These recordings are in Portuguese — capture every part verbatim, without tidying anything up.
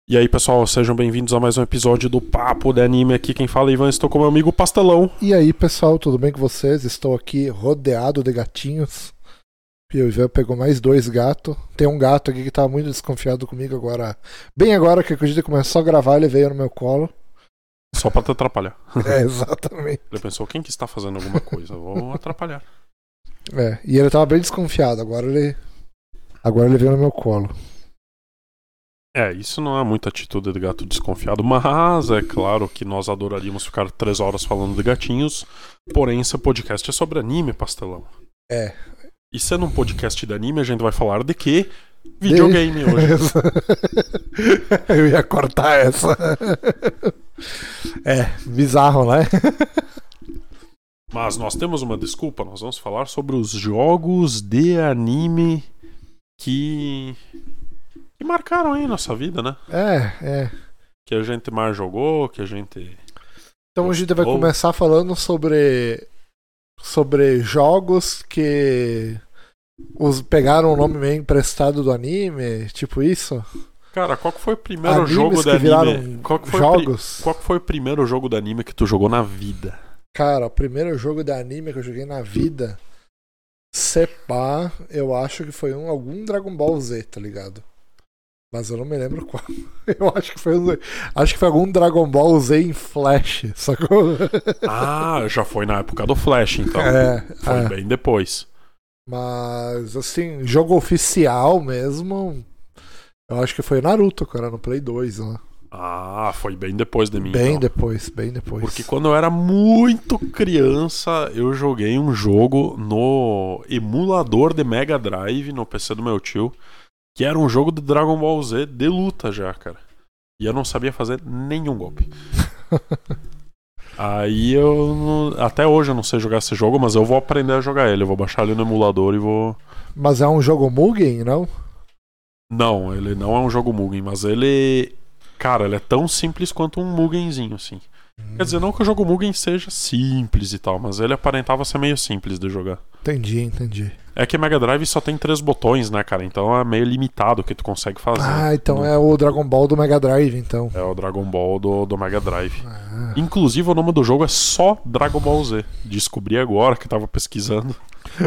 E aí, pessoal, sejam bem-vindos a mais um episódio do Papo de Anime. Aqui quem fala é Ivan, estou com meu amigo Pastelão. E aí, pessoal, tudo bem com vocês? Estou aqui rodeado de gatinhos. E o Ivan pegou mais dois gatos. Tem um gato aqui que tá muito desconfiado comigo agora. Bem agora que a gente começou a gravar, ele veio no meu colo. Só pra te atrapalhar. É, exatamente. Ele pensou, quem que está fazendo alguma coisa? Vou atrapalhar. É, e ele tava bem desconfiado, agora ele... Agora ele veio no meu colo. É, isso não é muita atitude de gato desconfiado, mas é claro que nós adoraríamos ficar três horas falando de gatinhos, porém esse podcast é sobre anime, Pastelão. É. E sendo um podcast de anime, a gente vai falar de quê? Videogame de... hoje. Eu ia cortar essa. É, bizarro, né? Mas nós temos uma desculpa, nós vamos falar sobre os jogos de anime que... que marcaram aí nossa vida, né? É, é. Que a gente mais jogou, que a gente... Então a gente vai começar falando sobre sobre jogos que os pegaram o nome meio emprestado do anime, tipo isso. Cara, qual que foi o primeiro Animes jogo de que anime? viraram Qual que foi jogos? Pri... Qual que foi o primeiro jogo de anime que tu jogou na vida? Cara, o primeiro jogo de anime que eu joguei na vida, sepá, eu acho que foi um algum Dragon Ball Z, tá ligado? Mas eu não me lembro qual. Eu acho que foi um, acho que foi algum Dragon Ball Z em Flash, sacou? Ah, já foi na época do Flash, então. É, foi é. bem depois. Mas, assim, jogo oficial mesmo, eu acho que foi Naruto, cara, no Play dois, né? Ah, foi bem depois de mim. Bem então. depois, bem depois. Porque quando eu era muito criança, eu joguei um jogo no emulador de Mega Drive, no P C do meu tio, que era um jogo de Dragon Ball Z de luta já, cara. E eu não sabia fazer nenhum golpe. Aí eu... Não... Até hoje eu não sei jogar esse jogo, mas eu vou aprender a jogar ele. Eu vou baixar ele no emulador e vou... Mas é um jogo Mugen, não? Não, ele não é um jogo Mugen, mas ele... Cara, ele é tão simples quanto um Mugenzinho, assim. Hum. Quer dizer, não que o jogo Mugen seja simples e tal, mas ele aparentava ser meio simples de jogar. Entendi, entendi. É que Mega Drive só tem três botões, né, cara? Então é meio limitado o que tu consegue fazer. Ah, então no... é o Dragon Ball do Mega Drive, então. É o Dragon Ball do, do Mega Drive. Ah. Inclusive o nome do jogo é só Dragon Ball Z. Descobri agora que tava pesquisando.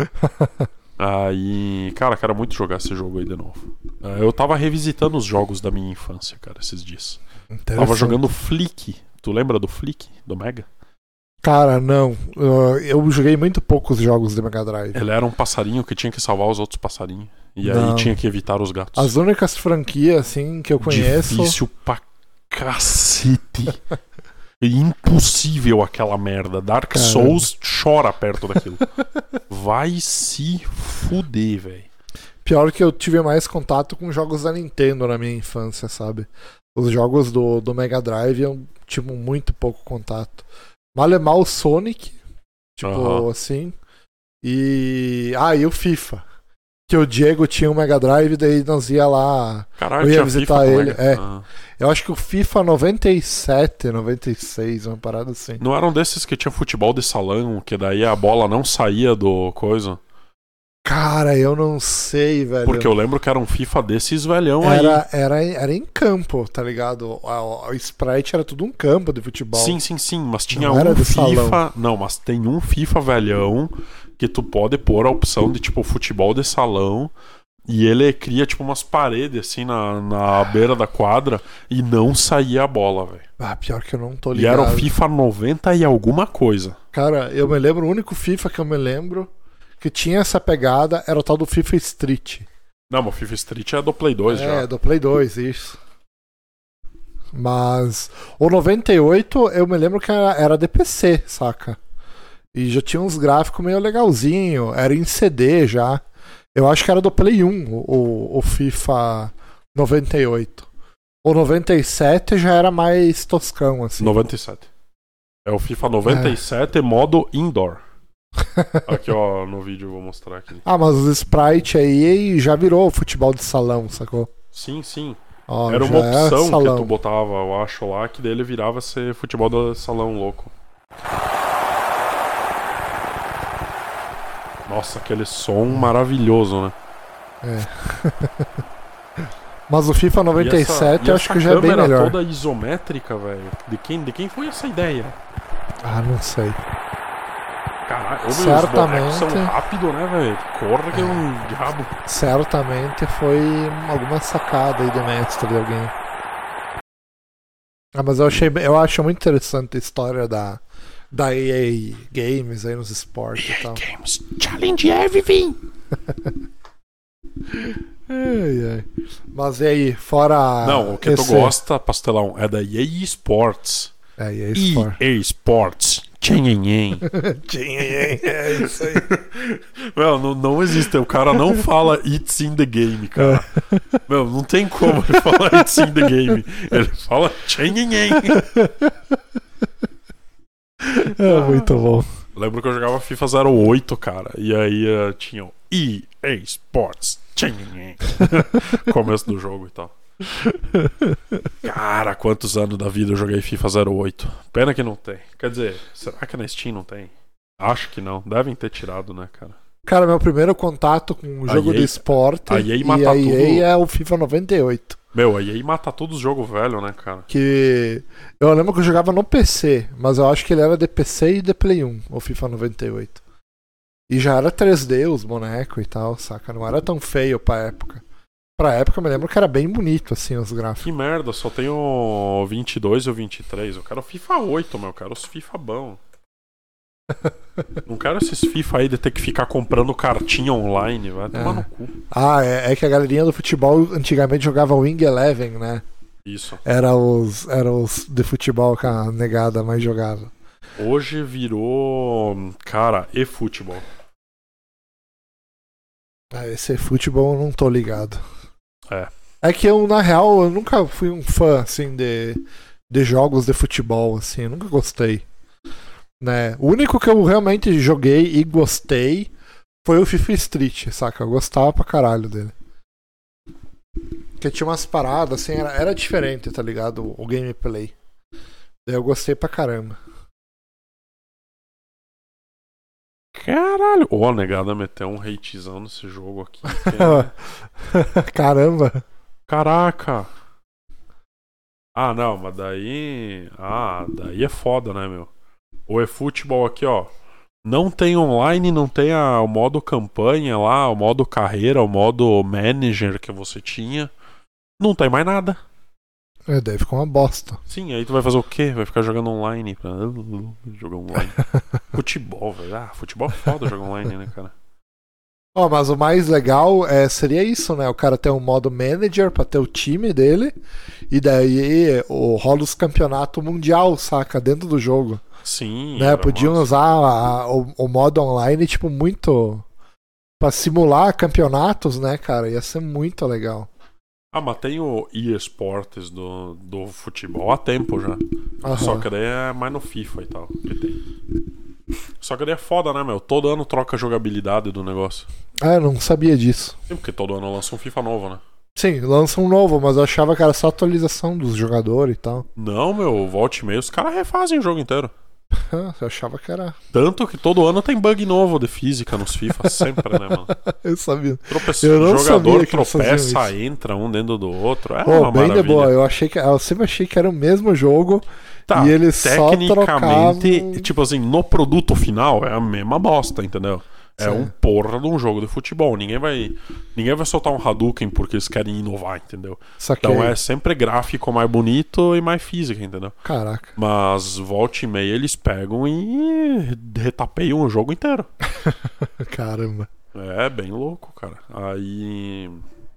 Aí, cara, quero muito jogar esse jogo aí de novo. Eu tava revisitando os jogos da minha infância, cara, esses dias. Tava jogando Flick. Tu lembra do Flick, do Mega? Cara, não. Eu joguei muito poucos jogos de Mega Drive. Ele era um passarinho que tinha que salvar os outros passarinhos. E não. aí tinha que evitar os gatos. As únicas franquias, assim, que eu conheço... Difícil pra cacete. Impossível aquela merda. Dark Caramba. Souls chora perto daquilo. Vai se fuder, velho. Pior que eu tive mais contato com jogos da Nintendo na minha infância, sabe? Os jogos do, do Mega Drive eu tive muito pouco contato. Mal o Sonic, tipo uhum. assim. E. Ah, e o FIFA. Que o Diego tinha um Mega Drive, daí nós ia lá. Caralho, eu ia visitar ele. É. Ah. Eu acho que o FIFA noventa e sete, noventa e seis, uma parada assim. Não eram desses que tinha futebol de salão, que daí a bola não saía do coisa? Cara, eu não sei, velho. Porque eu lembro que era um FIFA desses velhão era, aí. Era, era em campo, tá ligado? O sprite era tudo um campo de futebol. Sim, sim, sim. Mas tinha não um era de FIFA. Salão. Não, mas tem um FIFA velhão que tu pode pôr a opção de tipo futebol de salão. E ele cria tipo umas paredes assim na, na beira da quadra e não saía a bola, velho. Ah, pior que eu não tô ligado. E era o FIFA noventa e alguma coisa. Cara, eu me lembro, o único FIFA que eu me lembro que tinha essa pegada era o tal do FIFA Street. Não, mas o FIFA Street é do Play dois é, já. É, do Play dois, isso. Mas o noventa e oito eu me lembro que era, era de P C, saca? E já tinha uns gráficos meio legalzinho, era em C D já. Eu acho que era do Play um, o, o FIFA noventa e oito. O noventa e sete já era mais toscão, assim. noventa e sete. É o FIFA noventa e sete é. modo indoor. Aqui, ó, no vídeo eu vou mostrar aqui. Ah, mas os sprite aí já virou futebol de salão, sacou? Sim, sim. Ó, era uma opção é que tu botava, eu acho lá, que dele virava ser futebol de salão louco. Nossa, aquele som maravilhoso, né? É. Mas o FIFA noventa e sete essa, eu acho que já é bem melhor. Toda isométrica, velho. De quem, de quem foi essa ideia? Ah, não sei. Caralho, certamente os são rápido, né, velho? Corre que é um diabo. Certamente foi alguma sacada aí do mestre de alguém. Ah, mas eu achei, eu acho muito interessante a história da da E A Games aí nos esportes e tal. E A Games Challenge Everything. Ai, ai. Mas e aí, fora. Não, o que esse... tu gosta, pastelão, é da E A Sports. É, E A Sports. E A Sports. Tchenhenhen. Tchenhenhen, é isso aí. Meu, não, não existe. O cara não fala It's in the game, cara. Meu, não tem como ele falar It's in the game. Ele fala Tchenhenhen. É muito bom. Lembro que eu jogava FIFA zero oito, cara. E aí uh, tinha o E A Sports. Começo do jogo e tal. Cara, quantos anos da vida eu joguei FIFA zero oito. Pena que não tem. Quer dizer, será que na Steam não tem? Acho que não. Devem ter tirado, né, cara? Cara, meu primeiro contato com um jogo de esporte a E A e mata a E A tudo... é o FIFA noventa e oito. Meu, a E A mata todos os jogos velhos, né, cara? Que eu lembro que eu jogava no P C, mas eu acho que ele era de P C e de Play um, o FIFA noventa e oito. E já era três D os bonecos e tal, saca? Não era tão feio pra época. Pra época eu me lembro que era bem bonito, assim, os gráficos. Que merda, só tenho o vinte e dois e o vinte e três. Eu quero o FIFA oito, meu. Eu quero os FIFA bons. Não quero esses FIFA aí de ter que ficar comprando cartinha online, vai tomar é. no cu. Ah, é, é que a galerinha do futebol antigamente jogava Wing Eleven, né? Isso. Era os, era os de futebol que a negada mais jogava. Hoje virou, cara, e-futebol. Ah, esse futebol eu não tô ligado. É. É que eu, na real, eu nunca fui um fã, assim, de, de jogos de futebol, assim. Eu nunca gostei. Né? O único que eu realmente joguei e gostei foi o FIFA Street, saca? Eu gostava pra caralho dele. Porque tinha umas paradas, assim, era, era diferente, tá ligado? O, o gameplay. Daí eu gostei pra caramba. Caralho! Ô, oh, negada meteu um hatezão nesse jogo aqui. É... Caramba! Caraca! Ah, não, mas daí... Ah, daí é foda, né, meu? O eFootball aqui, ó. Não tem online, não tem a, o modo campanha lá, o modo carreira, o modo manager que você tinha. Não tem mais nada. É, daí ficou uma bosta. Sim, aí tu vai fazer o quê? Vai ficar jogando online. Pra... Jogar online. Futebol, velho. Ah, futebol é foda jogar online, né, cara? Ó, oh, mas o mais legal é, seria isso, né? O cara ter um modo manager pra ter o time dele. E daí o, rola os campeonatos mundial, saca? Dentro do jogo. Sim. Né? Podiam massa. usar a, a, o, o modo online, tipo, muito... Pra simular campeonatos, né, cara? Ia ser muito legal. Ah, mas tem o eSports do, do futebol há tempo já. Uhum. Só que daí é mais no FIFA e tal. Que tem. Só que daí é foda, né, meu? Todo ano troca a jogabilidade do negócio. Ah, eu não sabia disso. Sim, porque todo ano lança um FIFA novo, né? Sim, lança um novo, mas eu achava que era só atualização dos jogadores e tal. Não, meu, volte e meio, os caras refazem o jogo inteiro. Eu achava que era. Tanto que todo ano tem bug novo de física nos FIFA, sempre, né, mano? Eu sabia. Tropeçou, eu não o jogador sabia tropeça, entra um dentro do outro. É oh, uma bem maravilha. de boa. Eu, achei que, eu sempre achei que era o mesmo jogo. Tá, e eles tecnicamente, só trocavam... tipo assim, no produto final é a mesma bosta, entendeu? É Sim. um porra de um jogo de futebol. Ninguém vai, ninguém vai soltar um Hadouken porque eles querem inovar, entendeu? Saquei. Então é sempre gráfico mais bonito e mais física, entendeu? Caraca. Mas volta e meia eles pegam e retapeiam o jogo inteiro. Caramba. É bem louco, cara. Aí...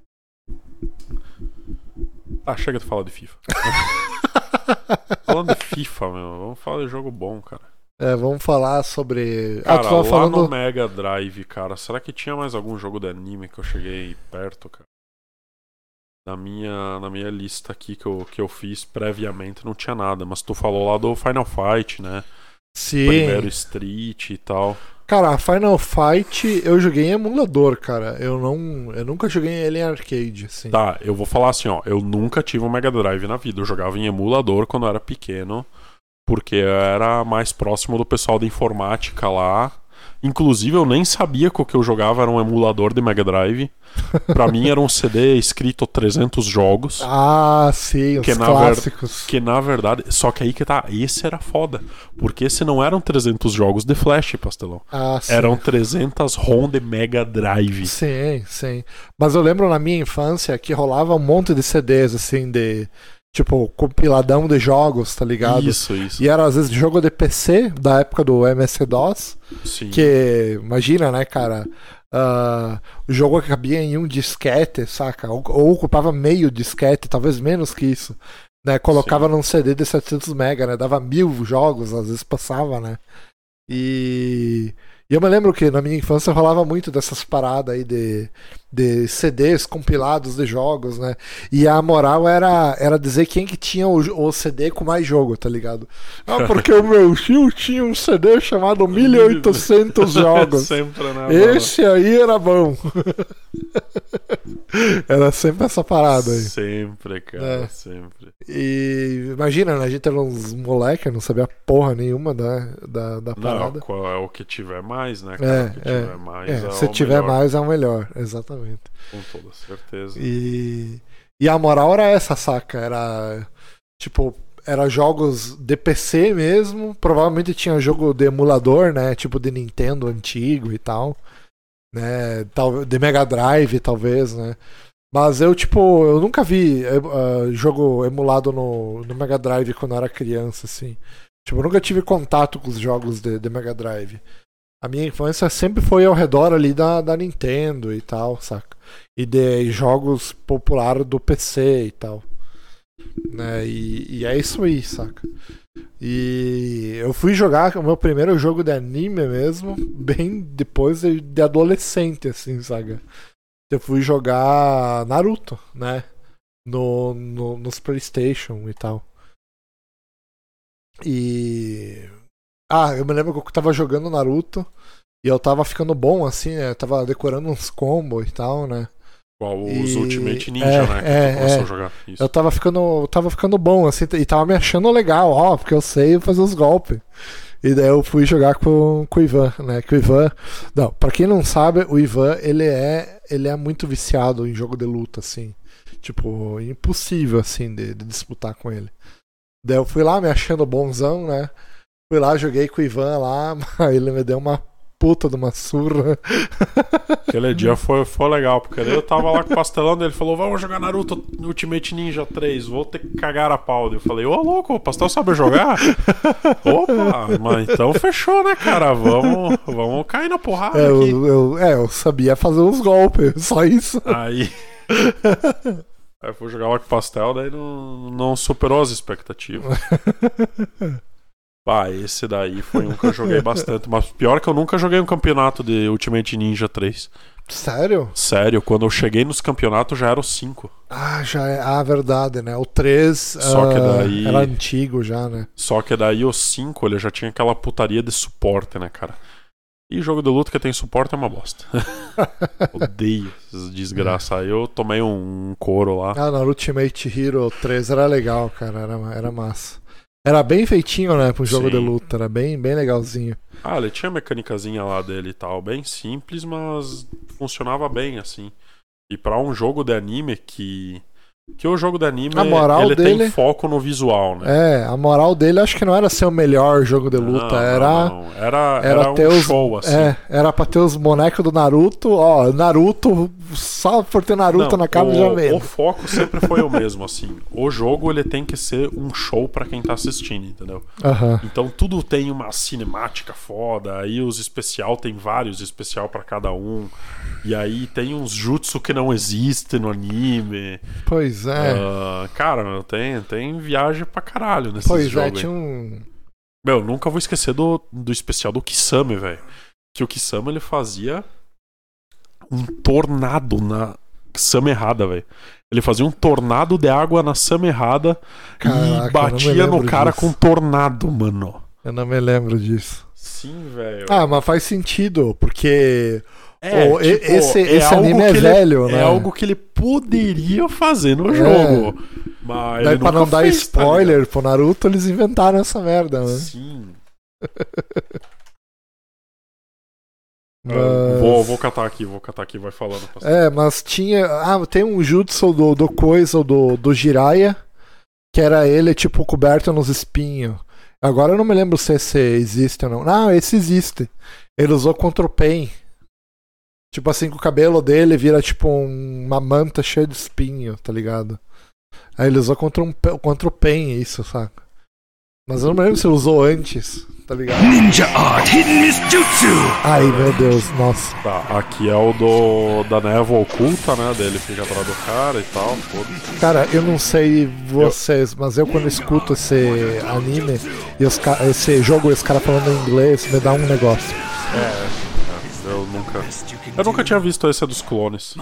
Ah, chega de falar de FIFA. Falando de FIFA, meu, vamos falar de jogo bom, cara. É, vamos falar sobre... Cara, ah, tu tava lá falando... no Mega Drive, cara, será que tinha mais algum jogo de anime que eu cheguei perto, cara? Na minha, na minha lista aqui que eu, que eu fiz previamente não tinha nada, mas tu falou lá do Final Fight, né? Sim. Primeiro Street e tal. Cara, Final Fight eu joguei em emulador, cara. Eu não, eu nunca joguei ele em arcade, assim. Tá, eu vou falar assim, ó, eu nunca tive um Mega Drive na vida, eu jogava em emulador quando eu era pequeno. Porque eu era mais próximo do pessoal da informática lá. Inclusive, eu nem sabia que o que eu jogava era um emulador de Mega Drive. Pra mim era um C D escrito trezentos jogos. Ah, sim, que os na clássicos. Ver... Que na verdade... Só que aí que tá... Esse era foda. Porque esse não eram trezentos jogos de Flash, Pastelão. Ah, sim. Eram trezentos ROM de Mega Drive. Sim, sim. Mas eu lembro na minha infância que rolava um monte de C Ds, assim, de... Tipo, compiladão de jogos, tá ligado? Isso, isso. E era às vezes jogo de P C, da época do M S DOS. Sim. Que, imagina, né, cara? Uh, o jogo cabia em um disquete, saca? Ou, ou ocupava meio disquete, talvez menos que isso. Né? Colocava Sim. num C D de setecentos mega, né? Dava mil jogos, às vezes passava, né? E... E eu me lembro que na minha infância rolava muito dessas paradas aí de, de C Ds compilados de jogos, né? E a moral era, era dizer quem que tinha o, o C D com mais jogo, tá ligado? Ah, porque o meu tio tinha um C D chamado mil e oitocentos jogos. Sempre, né? Esse aí era bom. Era sempre essa parada aí. Sempre, cara, é. sempre. E imagina, né? A gente era uns moleques, não sabia porra nenhuma da, da, da parada. Não, qual é o que tiver mais, né? Cara? É, o que é, tiver mais é, é se o tiver melhor. mais é o melhor, exatamente. Com toda certeza. E, e a moral era essa, saca? Era tipo, era jogos de P C mesmo, provavelmente tinha jogo de emulador, né? Tipo de Nintendo antigo e tal, né? De Mega Drive, talvez, né? Mas eu, tipo, eu nunca vi uh, jogo emulado no, no Mega Drive quando eu era criança, assim. Tipo, eu nunca tive contato com os jogos de, de Mega Drive. A minha infância sempre foi ao redor ali da, da Nintendo e tal, saca? E de jogos populares do P C e tal. Né? E, e é isso aí, saca? E eu fui jogar o meu primeiro jogo de anime mesmo, bem depois de, de adolescente, assim, saca? Eu fui jogar Naruto, né? No, no, nos PlayStation e tal. E... Ah, eu me lembro que eu tava jogando Naruto e eu tava ficando bom, assim, né? Eu tava decorando uns combos e tal, né? Igual os e... Ultimate Ninja, é, né? Que é, tu começou é. a jogar. Isso. Eu tava ficando, eu tava ficando bom, assim, e tava me achando legal, ó, porque eu sei fazer os golpes. E daí eu fui jogar com, com o Ivan, né? Que o Ivan... Não, pra quem não sabe, o Ivan, ele é, ele é muito viciado em jogo de luta, assim. Tipo, impossível, assim, de, de disputar com ele. Daí eu fui lá me achando bonzão, né? Fui lá, joguei com o Ivan lá, mas ele me deu uma puta de uma surra. Aquele dia foi, foi legal, porque daí eu tava lá com o pastelão dele, falou, vamos jogar Naruto Ultimate Ninja três, vou ter que cagar a pau. Eu falei, ô louco, o pastel sabe jogar? Opa, mas então fechou, né, cara? Vamos, vamos cair na porrada é, aqui. Eu, eu, é, eu sabia fazer uns golpes, só isso. Aí... Aí eu fui jogar lá com o pastel, daí não, não superou as expectativas. Ah, esse daí foi um que eu joguei bastante. Mas pior que eu nunca joguei um campeonato de Ultimate Ninja três. Sério? Sério, quando eu cheguei nos campeonatos já era o cinco. Ah, já é. Ah, verdade, né? O três Só que daí... era antigo já, né? Só que daí o cinco ele já tinha aquela putaria de suporte, né, cara? E jogo de luta que tem suporte é uma bosta. Odeio essas desgraças. Aí eu tomei um couro lá. Ah, no Ultimate Hero três era legal, cara. Era, era massa. Era bem feitinho, né, pro jogo Sim. de luta, era bem, bem legalzinho. Ah, ele tinha a mecânicazinha lá dele e tal, bem simples, mas funcionava bem, assim. E pra um jogo de anime que... Que o jogo de anime, a moral ele dele... tem foco no visual, né? É, a moral dele acho que não era ser o melhor jogo de luta, não, era... Não, não. Era, era, era ter um os, show, assim. É, era pra ter os bonecos do Naruto, ó, Naruto, só por ter Naruto não, na capa o, já vendo. O foco sempre foi o mesmo, assim. O jogo, ele tem que ser um show pra quem tá assistindo, entendeu? Uhum. Então tudo tem uma cinemática foda, aí os especial tem vários especial pra cada um. E aí tem uns jutsu que não existem no anime. Pois é. Uh, cara, tem, tem viagem pra caralho nesse jogo. Pois é, tinha um... Meu, nunca vou esquecer do, do especial do Kisame, velho. Que o Kisame, ele fazia um tornado na Sama errada, velho. Ele fazia um tornado de água na Sama errada. Caraca, e batia no cara disso. Com um tornado, mano. Eu não me lembro disso. Sim, velho. Ah, mas faz sentido, porque... É, oh, tipo, esse é esse anime é ele, velho, né? É algo que ele poderia fazer no é. jogo. Mas daí ele pra não dar fez, spoiler tá pro Naruto, eles inventaram essa merda, né? Sim. Mas... Vou, vou catar aqui, vou catar aqui, vai falando. É, mas tinha. Ah, tem um jutsu do, do coisa, do, do Jiraiya, que era ele, tipo, coberto nos espinhos. Agora eu não me lembro se esse existe ou não. Não, esse existe. Ele usou contra o Pain. Tipo assim, que o cabelo dele vira tipo um, uma manta cheia de espinho, tá ligado? Aí ele usou contra, um, contra o Pain isso, saca? Mas eu não me lembro se ele usou antes, tá ligado? Ninja Art Hidden Jutsu! Ai, meu Deus, nossa. Tá, aqui é o do da névoa oculta, né? Dele fica atrás do cara e tal. Foda-se. Cara, eu não sei vocês, mas eu quando escuto esse anime e os, esse jogo, esse cara falando em inglês, me dá um negócio. É. Eu nunca. Eu nunca tinha visto esse dos clones.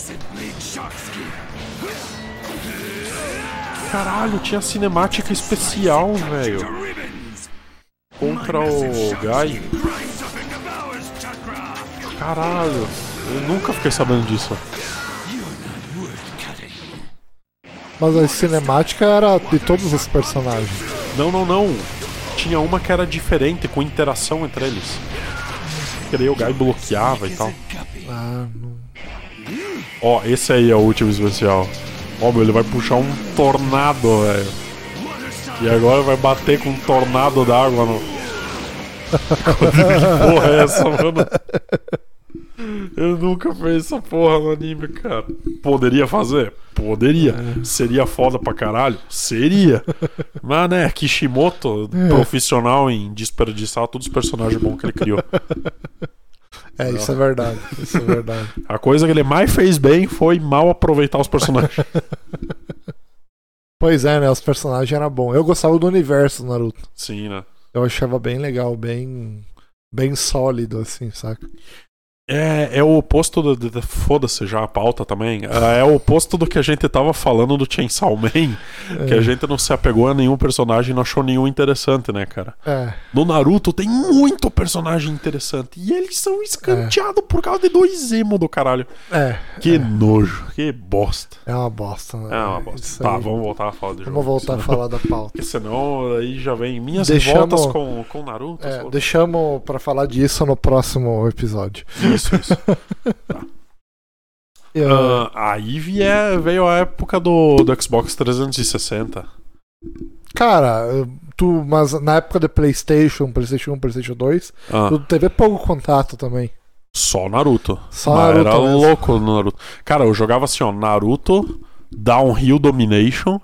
Caralho, tinha cinemática especial, velho. Contra o Guy. Caralho, eu nunca fiquei sabendo disso. Mas a cinemática era de todos os personagens. Não, não, não. Tinha uma que era diferente, com interação entre eles. Que daí o Guy bloqueava e tal. Ah, não. Ó, esse aí é o último especial. Ó, meu, ele vai puxar um tornado, velho. E agora vai bater com um tornado d'água no... Que porra é essa, mano? Eu nunca fiz essa porra no anime, cara. Poderia fazer? Poderia. É. Seria foda pra caralho? Seria. Mas, né, Kishimoto, é. profissional em desperdiçar todos os personagens bons que ele criou. É, isso é verdade. Isso é verdade. A coisa que ele mais fez bem foi mal aproveitar os personagens. Pois é, né? Os personagens eram bons. Eu gostava do universo do Naruto. Sim, né? Eu achava bem legal, bem, bem sólido, assim, saca? É, é o oposto do, do, foda-se já a pauta também. É o oposto do que a gente tava falando do Chainsaw Man, é. Que a gente não se apegou a nenhum personagem e não achou nenhum interessante, né, cara? É. No Naruto tem muito personagem interessante e eles são escanteados é. por causa de dois emo do caralho. É. Que é. nojo, que bosta. É uma bosta, né? É uma bosta. Isso tá, aí. Vamos voltar a falar de jogo. Vamos voltar senão... a falar da pauta. Porque senão aí já vem minhas deixamos... voltas com, com Naruto. É, deixamos pra falar disso no próximo episódio. Isso, isso. Tá. Uh, aí vie, veio a época do, do Xbox trezentos e sessenta. Cara, tu, mas na época do PlayStation, PlayStation um, PlayStation dois, ah. tu teve pouco contato também. Só Naruto. Só mas Naruto era mesmo. louco no Naruto. Cara, eu jogava assim, ó, Naruto, Downhill Domination.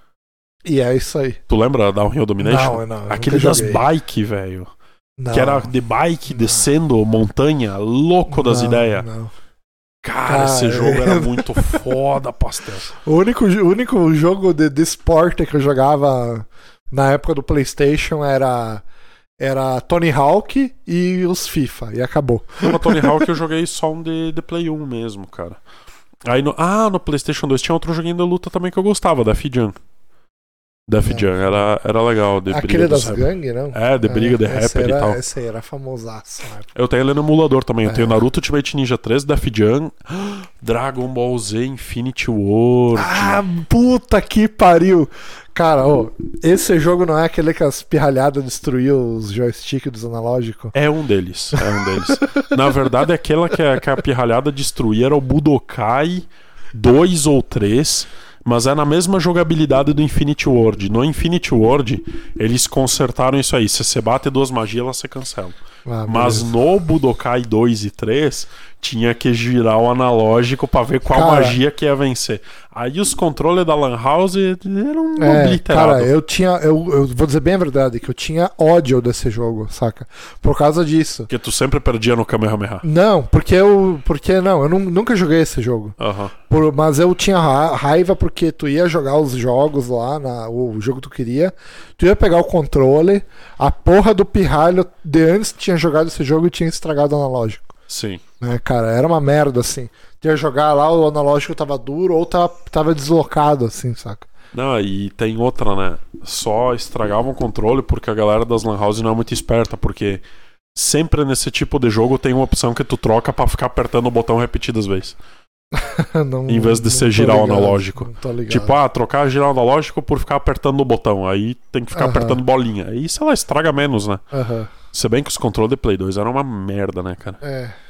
E é isso aí. Tu lembra Downhill Domination? Não, não. Aquele das bike, velho. Que era de bike, não. descendo montanha, louco das ideias. Cara, Cara, esse jogo é... era muito foda, pastel. O único, o único jogo de, de esporte que eu jogava na época do PlayStation era, era Tony Hawk e os FIFA, e acabou. No Tony Hawk eu joguei só um de, de Play um mesmo, cara. Aí no, ah, no PlayStation dois tinha outro joguinho de luta também que eu gostava, da F-Jam. Def Jam era, era legal. De Aquele das gangues, não? É, de briga, de rapper era, e tal. Esse aí era famosaço. Eu tenho ele no emulador também. É. Eu tenho Naruto Ultimate Ninja três, Def Jam, Dragon Ball Z, Infinity War. Ah, puta que pariu! Cara, ó, esse jogo não é aquele que as pirralhadas destruiu os joysticks dos analógicos? É um deles, é um deles. Na verdade, aquela que a, que a pirralhada destruía era o Budokai dois ou três. Mas é na mesma jogabilidade do Infinity Ward. No Infinity Ward, eles consertaram isso aí. Se você bate duas magias, elas se cancelam. Ah, mas no Budokai dois e três, tinha que girar o analógico pra ver qual cara, magia que ia vencer. Aí os controles da Lan House eram é, obliterados. Cara, eu tinha. Eu, eu vou dizer bem a verdade, que eu tinha ódio desse jogo, saca? Por causa disso. Porque tu sempre perdia no Kamehameha. Não, porque eu. Porque não, eu não, nunca joguei esse jogo. Uhum. Por, mas eu tinha raiva porque tu ia jogar os jogos lá, na, o jogo que tu queria. Tu ia pegar o controle, a porra do pirralho de antes tinha jogado esse jogo e tinha estragado o analógico. Sim. Né, cara, era uma merda, assim. Tu ia jogar lá, o analógico tava duro ou tava, tava deslocado, assim, saca? Não, e tem outra, né? Só estragavam o controle porque a galera das Lan House não é muito esperta, porque sempre nesse tipo de jogo tem uma opção que tu troca pra ficar apertando o botão repetidas vezes. não, em vez de ser girar ligado, o analógico. Tipo, ah, trocar girar o analógico por ficar apertando o botão. Aí tem que ficar uh-huh. apertando bolinha. Aí, sei lá, estraga menos, né? Uh-huh. Se bem que os controles de Play dois eram uma merda, né, cara? É.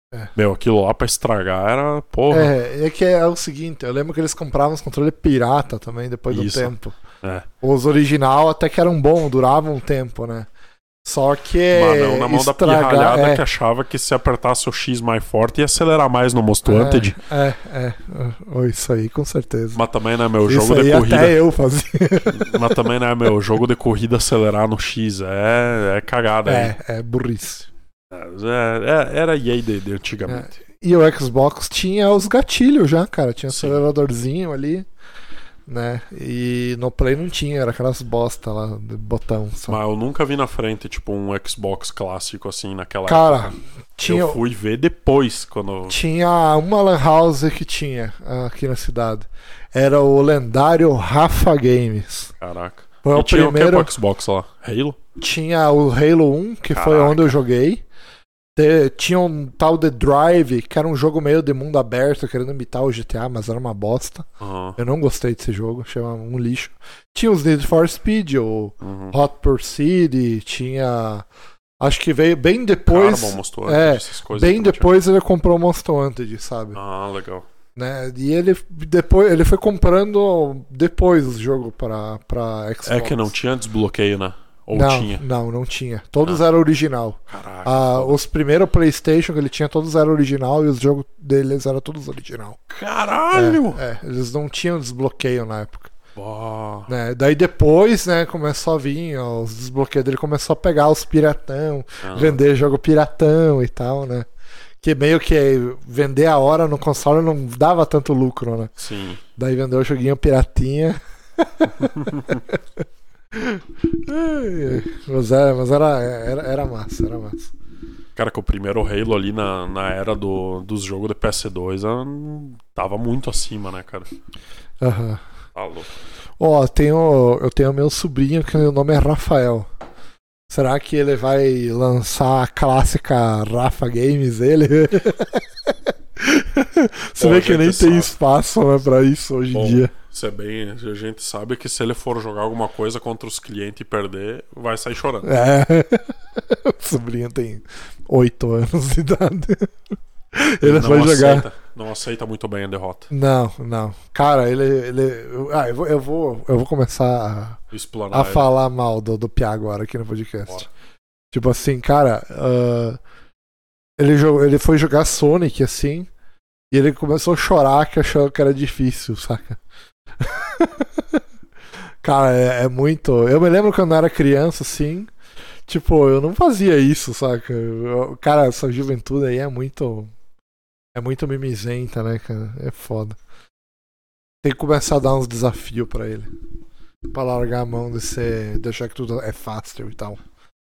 É. Meu, aquilo lá pra estragar era porra. É, é que é o seguinte, eu lembro que eles compravam os controles pirata também depois do Isso. tempo. É. Os original até que eram bons, duravam um tempo, né? Só que. Mas não na mão estragar, da pirralhada é. que achava que se apertasse o X mais forte ia acelerar mais no Most Wanted. É, é, é. Oh, isso aí, com certeza. Mas também não é meu isso jogo aí de corrida. Até eu fazia. Mas também não é meu jogo de corrida acelerar no X. É, é cagada aí. É, é burrice. É, é, era E A de, de antigamente. É. E o Xbox tinha os gatilhos já, cara. Tinha Sim. aceleradorzinho ali. Né? E no Play não tinha, era aquelas bosta lá de botão. Só. Mas eu nunca vi na frente, tipo, um Xbox clássico assim naquela Cara, época. tinha. Eu fui ver depois, quando. Tinha uma Lan House que tinha aqui na cidade. Era o lendário Rafa Games. Caraca. Foi e o tinha primeiro. o que pro Xbox lá? Halo? Tinha o Halo um, que Caraca. foi onde eu joguei. Te, tinha um tal de Drive, que era um jogo meio de mundo aberto, querendo imitar o G T A, mas era uma bosta. Uhum. Eu não gostei desse jogo, achei um lixo. Tinha os Need for Speed, o Uhum. Hot Pursuit, tinha... Acho que veio bem depois... Carbon, Most Wanted, é, essas coisas bem que depois ele comprou o Most Wanted, sabe? Ah, legal. Né? E ele depois ele foi comprando depois o jogo pra, pra Xbox. É que não tinha desbloqueio, né? Ou não, tinha? Não, não tinha. Todos Ah. eram original. Caraca. Ah, os primeiros PlayStation que ele tinha, todos eram original e os jogos deles eram todos original. Caralho! É, é, eles não tinham desbloqueio na época. Boa. Né? Daí depois, né, começou a vir ó, os desbloqueios dele, começou a pegar os piratão, Ah. vender jogo piratão e tal, né? Que meio que vender a hora no console não dava tanto lucro, né? Sim. Daí vendeu o joguinho piratinha. mas era, mas era, era, era massa, era massa. Cara, que o primeiro Halo ali na, na era do, dos jogos de P S dois hum, tava muito acima, né, cara? Aham. Uhum. Tá louco. Ó, eu tenho, eu tenho meu sobrinho que o nome é Rafael. Será que ele vai lançar a clássica Rafa Games, ele? Você Pô, vê a que gente nem sabe. tem espaço, né, pra isso hoje Bom, em dia. isso é bem. A gente sabe que se ele for jogar alguma coisa contra os clientes e perder, vai sair chorando. É. O sobrinho tem oito anos de idade. Ele não vai aceita, jogar. Não aceita muito bem a derrota. Não, não. Cara, ele. ele ah, eu vou, eu vou, eu vou começar a, Explanar a ele. falar mal do, do Pia agora aqui no podcast. Bora. Tipo assim, cara. Uh, ele, jogou, ele foi jogar Sonic assim. E ele começou a chorar que achou que era difícil, saca? Cara, é, é muito. Eu me lembro quando eu era criança, assim. Tipo, eu não fazia isso, saca? Eu, cara, essa juventude aí é muito. É muito mimizenta, né, cara? É foda. Tem que começar a dar uns desafios pra ele. Pra largar a mão de ser. De achar que tudo é fácil e tal.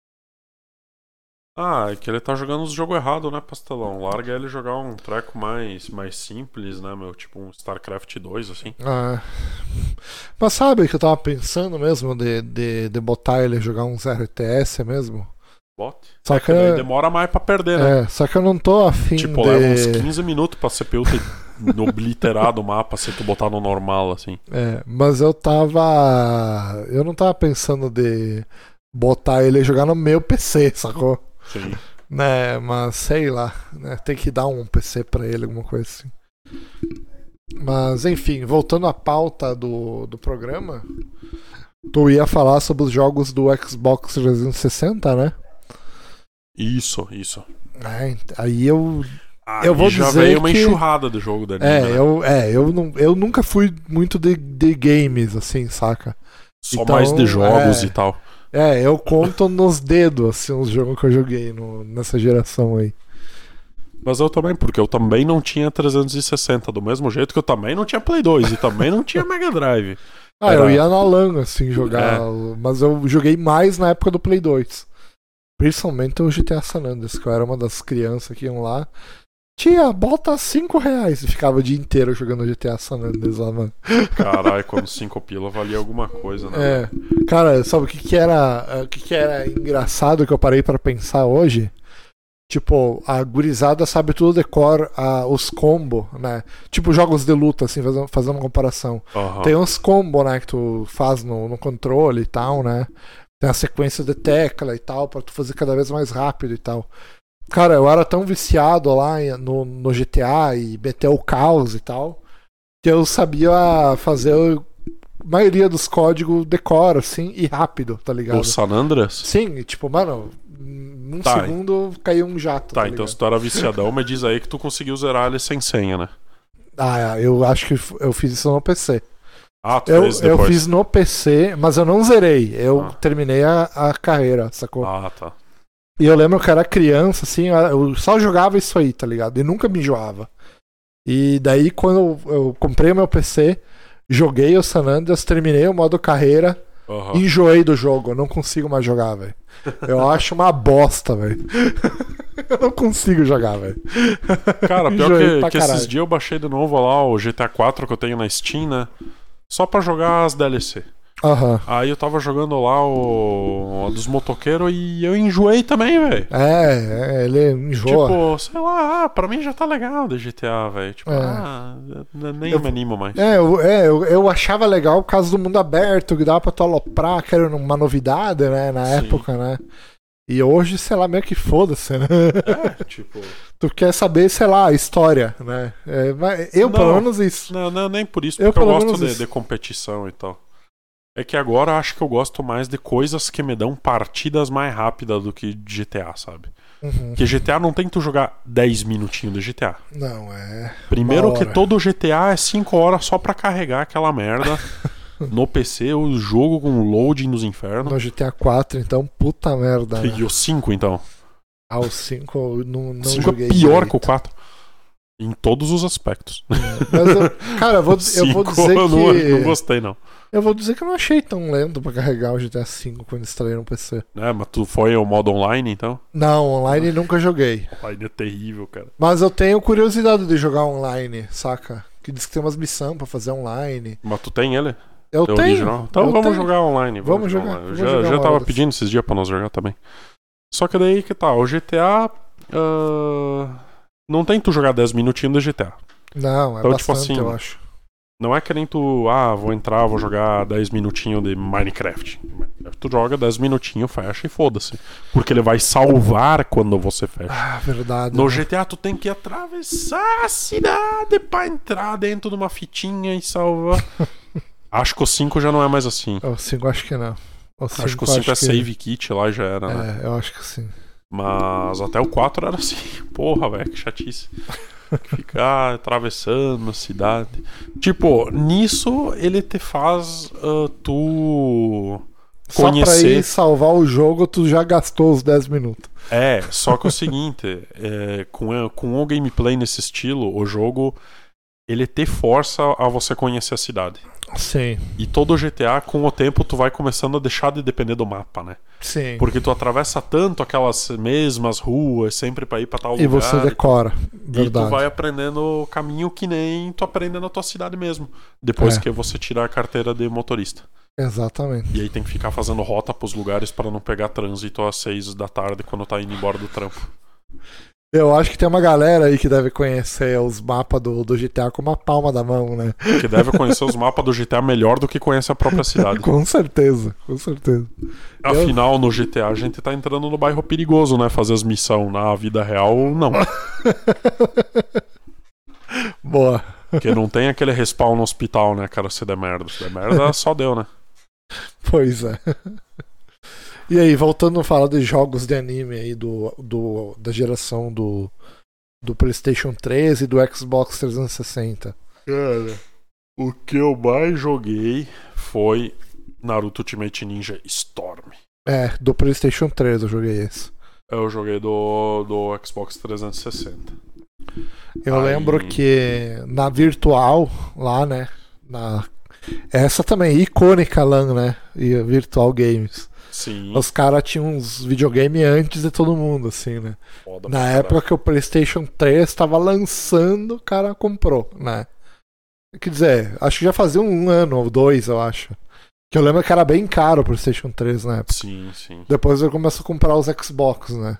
Ah, é que ele tá jogando os jogos errados, né, pastelão? Larga ele jogar um treco mais, mais simples, né, meu? Tipo um StarCraft dois, assim. Ah, mas sabe que eu tava pensando mesmo de, de, de botar ele jogar uns R T S mesmo? Bote. Só É que, que daí demora mais pra perder, né? é, só que eu não tô afim Tipo, de... leva uns quinze minutos pra C P U ter obliterado o mapa se tu botar no normal, assim. É, mas eu tava... Eu não tava pensando de botar ele jogar no meu P C, sacou? Sim. Né, mas sei lá, né? Tem que dar um P C pra ele, alguma coisa assim. Mas enfim, voltando à pauta do, do programa, tu ia falar sobre os jogos do Xbox trezentos e sessenta, né? Isso, isso. É, aí eu. Aí Eu vou já dizer veio uma que- enxurrada do jogo da É, Nina, né? eu, é eu, não, eu nunca fui muito de, de games, assim, saca? Só então, mais de jogos é. e tal. É, eu conto nos dedos, assim, os jogos que eu joguei no, nessa geração aí. Mas eu também, porque eu também não tinha trezentos e sessenta, do mesmo jeito que eu também não tinha Play dois e também não tinha Mega Drive. Ah, Era- eu ia na LAN, assim, jogar. É. o- Mas eu joguei mais na época do Play dois. Principalmente o G T A San Andreas, que eu era uma das crianças que iam lá. Tia, bota cinco reais. E ficava o dia inteiro jogando G T A San Andreas lá, mano. Caralho, quando cinco pila valia alguma coisa, né? É. Cara, sabe o que que era, o que que era engraçado que eu parei pra pensar hoje? Tipo, a gurizada sabe tudo de cor, a, os combos, né? Tipo jogos de luta, assim, fazendo, fazendo uma comparação. Aham. Tem uns combos, né, que tu faz no, no controle e tal, né? Tem a sequência de tecla e tal, pra tu fazer cada vez mais rápido e tal. Cara, eu era tão viciado lá no, no G T A e meter o caos e tal, que eu sabia fazer a maioria dos códigos decora, assim, e rápido, tá ligado? O San Andreas? Sim, e, tipo, mano, num Tá. segundo caiu um jato. Tá, Tá, então ligado? se tu era viciadão, me diz aí que tu conseguiu zerar ele sem senha, né? Ah, eu acho que eu fiz isso no P C. Ah, tu Eu, fez eu depois. fiz no P C, mas eu não zerei. Eu Ah. terminei a, a carreira, sacou? Ah, tá. E eu lembro que eu era criança, assim, eu só jogava isso aí, tá ligado? E nunca me enjoava. E daí, quando eu, eu comprei o meu P C, joguei o San Andreas, terminei o modo carreira, Uhum. enjoei do jogo. Eu não consigo mais jogar, velho. Eu acho uma bosta, velho. Eu não consigo jogar, velho. Cara, pior Enjoei que, pra que caralho. esses dias eu baixei de novo lá o G T A quatro que eu tenho na Steam, né? Só pra jogar as D L C. Aham. Aí eu tava jogando lá o a dos motoqueiros e eu enjoei também, velho. É, é, ele enjoa. Tipo, sei lá, ah, pra mim já tá legal de G T A, velho. Tipo, É. ah, n- nem Eu- me animo mais. É, eu, é eu, eu achava legal por causa do mundo aberto, que dava pra tu aloprar, que era uma novidade, né, na Sim. época, né? E hoje, sei lá, meio que foda-se, né? É, tipo. Tu quer saber, sei lá, a história, né? É, mas eu, Não. pelo menos, isso. Não, não, nem por isso, Eu, porque eu, pelo gosto menos de, isso. de competição e tal. É que agora eu acho que eu gosto mais de coisas que me dão partidas mais rápidas do que G T A, sabe? Uhum. Porque G T A não tem tu jogar dez minutinhos de G T A. Não, é. Primeiro Uma que hora. todo G T A é cinco horas só pra carregar aquela merda. No P C, o jogo com loading nos infernos. No G T A quatro, então, puta merda. Né? E o cinco, então. Ah, o cinco eu não, não O cinco joguei é pior direito. que o quatro. Em todos os aspectos. Mas eu, cara, eu vou, eu vou cinco dizer eu não, que. não gostei, não. Eu vou dizer que eu não achei tão lento pra carregar o G T A cinco quando instalei no P C. É, mas tu foi o modo online, então? Não, online nunca joguei. Online é terrível, cara. Mas eu tenho curiosidade de jogar online, saca? Que diz que tem umas missões pra fazer online. Mas tu tem ele? Eu Teu tenho. original? Então eu vamos tenho. jogar online. Vamos jogar, online. Eu vamos já, jogar já uma tava hora pedindo esses dias pra nós jogar também. Só que daí que tá, o G T A. ah, não tem tu jogar dez minutinhos do G T A. Não, é Então, tipo bastante, assim, eu acho. Não é que nem tu, ah, vou entrar, vou jogar dez minutinhos de Minecraft. Tu joga dez minutinhos, fecha e foda-se. Porque ele vai salvar quando você fecha. Ah, verdade. No né? G T A tu tem que atravessar a cidade pra entrar dentro de uma fitinha e salvar. Acho que o cinco já não é mais assim. O cinco acho que não. O Acho que o cinco cinco é que- save kit lá já era, né? É, eu acho que sim. Mas até o quatro era assim. Porra, velho, que chatice. Ficar atravessando a cidade. Tipo, nisso ele te faz ah, tu Só pra conhecer. ir salvar o jogo, tu já gastou os dez minutos. É, só que é o seguinte, é, com, com o gameplay nesse estilo, o jogo ele te força a você conhecer a cidade. Sim, E todo G T A, com o tempo, tu vai começando a deixar de depender do mapa, né? sim. Porque tu atravessa tanto aquelas mesmas ruas, sempre pra ir pra tal E lugar. você decora. E Verdade. tu vai aprendendo o caminho que nem tu aprende na tua cidade mesmo. Depois É. que você tirar a carteira de motorista. Exatamente. E aí tem que ficar fazendo rota pros lugares para não pegar trânsito às seis da tarde quando tá indo embora do trampo. Eu acho que tem uma galera aí que deve conhecer os mapas do, do G T A com uma palma da mão, né? Que deve conhecer os mapas do G T A melhor do que conhece a própria cidade. Com certeza, com certeza. Afinal, no G T A a gente tá entrando no bairro perigoso, né? Fazer as missões na vida real, não. Boa. Porque não tem aquele respawn no hospital, né, cara? Se der merda. Se der merda, só deu, né? Pois é. E aí, voltando a falar de jogos de anime aí do, do, da geração do, do PlayStation três e do Xbox trezentos e sessenta. Cara, o que eu mais joguei foi Naruto Ultimate Ninja Storm. É, do PlayStation três eu joguei esse. Eu joguei do, do Xbox trezentos e sessenta. Eu Aí- lembro que na virtual, lá, né? Na, essa também, icônica LAN, né? E Virtual Games. Sim. Os caras tinham uns videogames antes de todo mundo, assim, né? Foda Na pra época que o PlayStation três tava lançando, o cara comprou, né? Quer dizer, acho que já fazia um ano ou dois, eu acho. Que eu lembro que era bem caro o PlayStation três na época. Sim, sim. Depois eu começo a comprar os Xbox, né?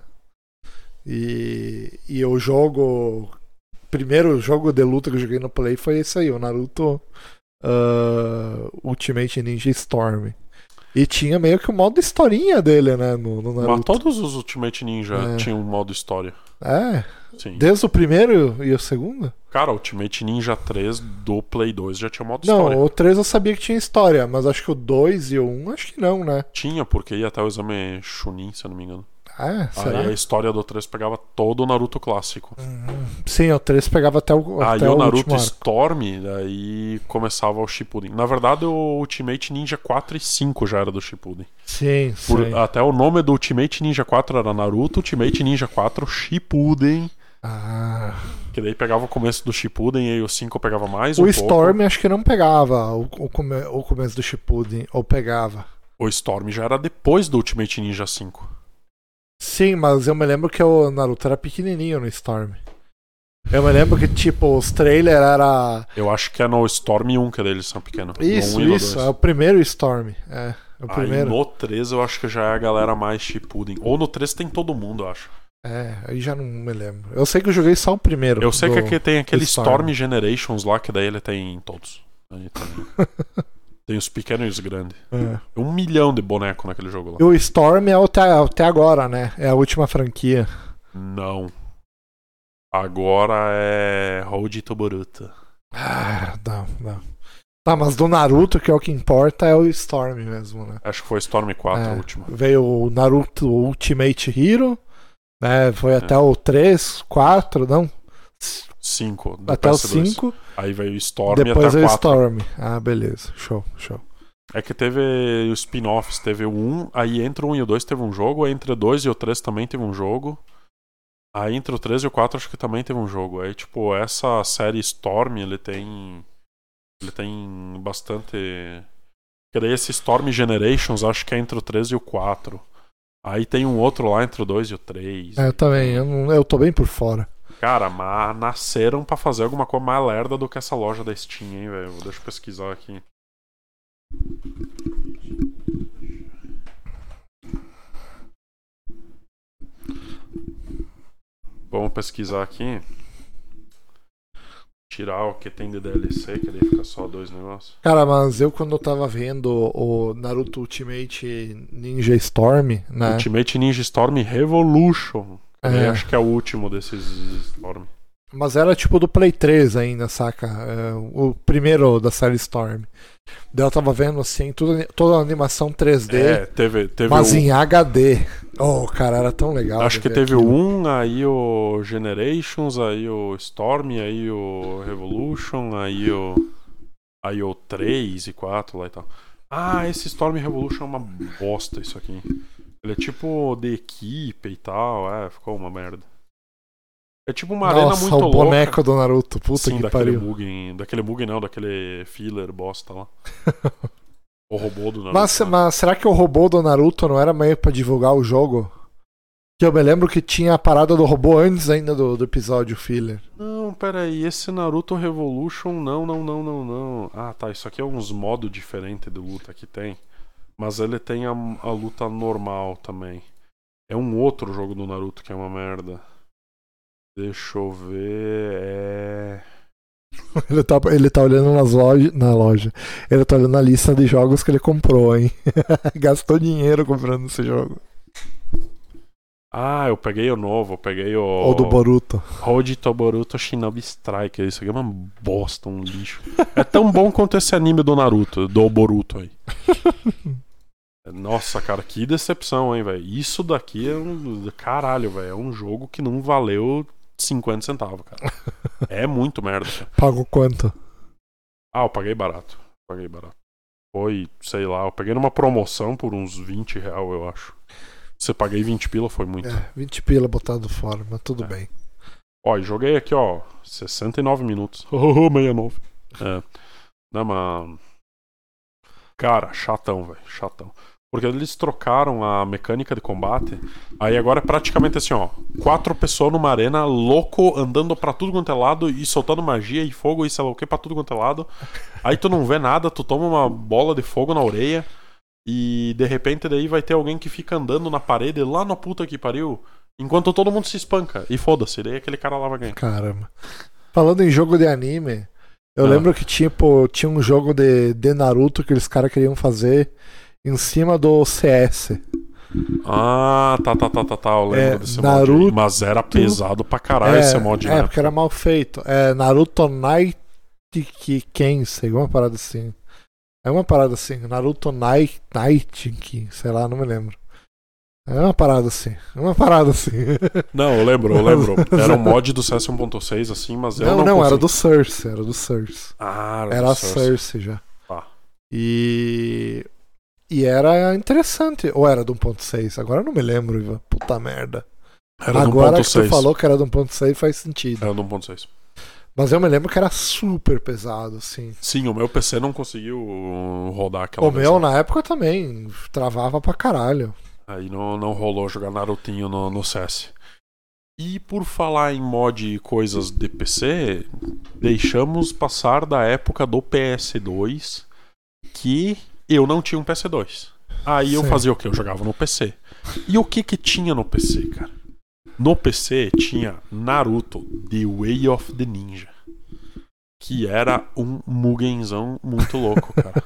E, e o jogo. Primeiro jogo de luta que eu joguei no Play foi esse aí, o Naruto uh, Ultimate Ninja Storm. E tinha meio que o modo historinha dele, né? No, no Naruto. Mas todos os Ultimate Ninja É. tinham um modo história. É? Sim. Desde o primeiro e o segundo? Cara, Ultimate Ninja três do Play dois já tinha modo Não, história. o três eu sabia que tinha história, mas acho que o dois e o um acho que não, né? Tinha, porque ia até o exame Chunin, se eu não me engano. É, será? Aí a história do três pegava todo o Naruto clássico. Uhum. Sim, o três pegava até o Aí até o o Naruto último arco. Storm, daí começava o Shippuden. Na verdade, o Ultimate Ninja quatro e cinco já era do Shippuden. Sim, Por- sim. até o nome do Ultimate Ninja quatro era Naruto Ultimate Ninja quatro Shippuden. Ah. Que daí pegava o começo do Shippuden e aí o cinco pegava mais O um Storm pouco. acho que não pegava o, o, come- o começo do Shippuden, ou pegava. O Storm já era depois do Ultimate Ninja cinco. Sim, mas eu me lembro que o Naruto era pequenininho no Storm. Eu me lembro que, tipo, os trailers era... Eu acho que é no Storm um que eles são pequenos. Isso, no um e no isso, dois. é o primeiro Storm. É, é o Aí primeiro. no três eu acho que já é a galera mais Shippuden. Ou no três tem todo mundo, eu acho. É, aí já não me lembro. Eu sei que eu joguei só o primeiro. Eu sei do- que aqui tem aquele Storm. Storm Generations lá, que daí ele tem em todos. Aí tem, tem os pequenos e os grandes. É. Um milhão de bonecos naquele jogo lá. E o Storm é o até, até agora, né? É a última franquia. Não. Agora é Road to Boruto. Ah, não, não. Tá, mas do Naruto, que é o que importa, é o Storm mesmo, né? Acho que foi Storm quatro É. a última. Veio o Naruto Ultimate Hero, né? Foi até o três, quatro, não? cinco. do Até o P S dois. cinco. Aí veio o Storm Depois e veio até o o quatro. Storm. Ah, beleza. Show, show. É que teve os spin-offs. Teve o um, aí entre o um e o dois teve um jogo. Aí entre o dois e o três também teve um jogo. Aí entre o três e o quatro acho que também teve um jogo. Aí, tipo, essa série Storm, ele tem... Ele tem bastante... Porque daí esse Storm Generations acho que é entre o três e o quatro. Aí tem um outro lá entre o dois e o três. É, eu também, eu, não- eu tô bem por fora. Cara, mas nasceram pra fazer alguma coisa mais lerda do que essa loja da Steam, hein, velho? Deixa eu pesquisar aqui. Vamos pesquisar aqui. Tirar o que tem de D L C, que daí fica só dois negócios. Cara, mas eu quando eu tava vendo o Naruto Ultimate Ninja Storm, né? Ultimate Ninja Storm Revolution. É. Eu acho que é o último desses Storm. Mas era tipo do Play três ainda, saca? É, o primeiro da série Storm. Daí eu tava vendo assim, tudo, toda a animação três D, É, teve, teve mas o... em H D. Oh, cara, era tão legal. Acho de que ver teve aquilo. o um, aí o Generations, aí o Storm, aí o Revolution, aí o. Aí o três e quatro lá e tal. Ah, esse Storm Revolution é uma bosta isso aqui. Ele é tipo de equipe e tal, é, ficou uma merda. É tipo uma arena Nossa, muito o louca. boneco do Naruto, puta Sim, que daquele pariu. Mugen. Daquele Mugen não, daquele filler bosta lá. O robô do Naruto. Mas, né? mas será que o robô do Naruto não era meio pra divulgar o jogo? Que eu me lembro que tinha a parada do robô antes ainda do, do episódio filler. Não, peraí, esse Naruto Revolution, não, não, não, não, não. Ah, tá, isso aqui é uns modos diferentes de luta que tem. Mas ele tem a, a luta normal também. É um outro jogo do Naruto que é uma merda. Deixa eu ver. É. Ele tá, ele tá olhando nas loja, na loja. Ele tá olhando a lista de jogos que ele comprou, hein? Gastou dinheiro comprando esse jogo. Ah, eu peguei o novo, eu peguei o. Ou do Boruto. Road to Boruto Shinobi Striker. Isso aqui é uma bosta, um lixo. É tão bom quanto esse anime do Naruto, do Boruto aí. Nossa, cara, que decepção, hein, velho. Isso daqui é um. Caralho, velho. É um jogo que não valeu cinquenta centavos, cara. É muito merda, cara. Pagou quanto? Ah, eu paguei barato. Paguei barato. Foi, sei lá, eu peguei numa promoção por uns vinte real, eu acho. Se eu paguei vinte pila, foi muito. É, vinte pila botado fora, mas tudo É. bem. Ó, e joguei aqui, ó, sessenta e nove minutos. Oh, sessenta e nove. É. Não, mas... Cara, chatão, velho, chatão. Porque eles trocaram a mecânica de combate. Aí agora é praticamente assim, ó. Quatro pessoas numa arena, louco, andando pra tudo quanto é lado e soltando magia e fogo e sei lá o que pra tudo quanto é lado. Aí tu não vê nada, tu toma uma bola de fogo na orelha. E de repente daí vai ter alguém que fica andando na parede lá na puta que pariu. Enquanto todo mundo se espanca. E foda-se, daí aquele cara lá vai ganhar. Caramba. Falando em jogo de anime, eu Ah. lembro que tipo, tinha um jogo de, de Naruto que os caras queriam fazer. em cima do C S. Ah, tá, tá, tá, tá, tá. Eu lembro É, desse Naruto... mod aí. Mas era pesado pra caralho é, esse mod, É, né? porque era mal feito. É Naruto Night Kensei, uma parada assim. É uma parada assim. Naruto Night, Night, sei lá, não me lembro. É uma parada assim. É uma parada assim. Não, eu lembro, eu lembro. Era um mod do C S um ponto seis, assim, mas eu não, não não, consegui... era do Source. Era do Source. Ah, era, Era do a Source. Source já. Tá. E. E era interessante. Ou era do um ponto seis? Agora eu não me lembro, Ivan. Puta merda. Era Agora do que tu falou que era do um ponto seis faz sentido. Era do um ponto seis. Mas eu me lembro que era super pesado, assim. Sim, o meu P C não conseguiu rodar aquela O versão. meu, na época, também travava pra caralho. Aí não, não rolou jogar Narutinho no, no C S. E por falar em mod e coisas de P C, deixamos passar da época do P S dois, que eu não tinha um P S dois. Aí eu Sim. fazia o quê? Eu jogava no P C. E o que que tinha no P C, cara? No P C tinha Naruto The Way of the Ninja, que era um Mugenzão muito louco, cara.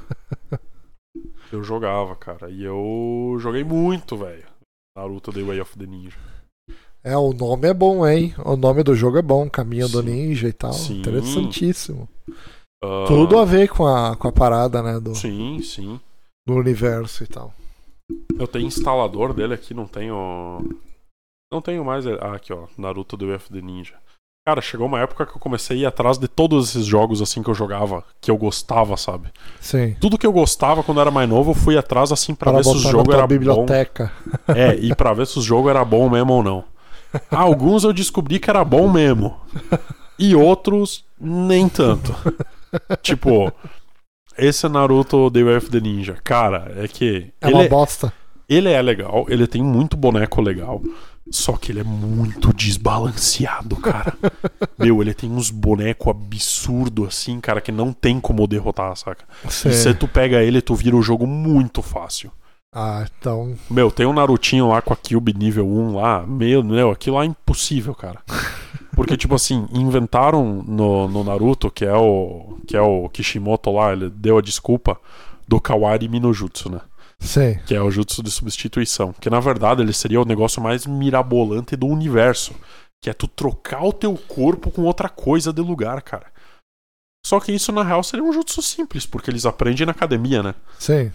Eu jogava, cara. E eu joguei muito, velho. Naruto The Way of the Ninja. É, o nome é bom, hein? O nome do jogo é bom, Caminho do Sim. Ninja e tal. Sim. Interessantíssimo. Uh, Tudo a ver com a, com a parada, né? Do, Sim, sim. do universo e tal. Eu tenho instalador dele aqui, não tenho. Não tenho mais. Ah, aqui, ó. Naruto The Way of the Ninja. Cara, chegou uma época que eu comecei a ir atrás de todos esses jogos assim que eu jogava, que eu gostava, sabe? Sim. Tudo que eu gostava quando eu era mais novo, eu fui atrás assim pra Para ver se o botar jogo na tua era biblioteca. bom. É, e pra ver se o jogo era bom mesmo ou não. Alguns eu descobri que era bom mesmo. E outros, nem tanto. Tipo, esse Naruto The Way of the Ninja, cara, é que. É ele uma bosta. Ele é legal, ele tem muito boneco legal. Só que ele é muito desbalanceado, cara. Meu, ele tem uns bonecos absurdos assim, cara, que não tem como derrotar, saca? Sim. E se tu pega ele, tu vira o jogo muito fácil. Ah, então. Meu, tem um Narutinho lá com a Cube nível um lá. Meu, meu, aquilo lá é impossível, cara. Porque, tipo assim, inventaram no, no Naruto, que é o que é o Kishimoto lá, ele deu a desculpa do Kawarimi no Jutsu, né? Sim. Que é o jutsu de substituição. Que na verdade ele seria o negócio mais mirabolante do universo. Que é tu trocar o teu corpo com outra coisa de lugar, cara. Só que isso na real seria um jutsu simples, porque eles aprendem na academia, né? Sim.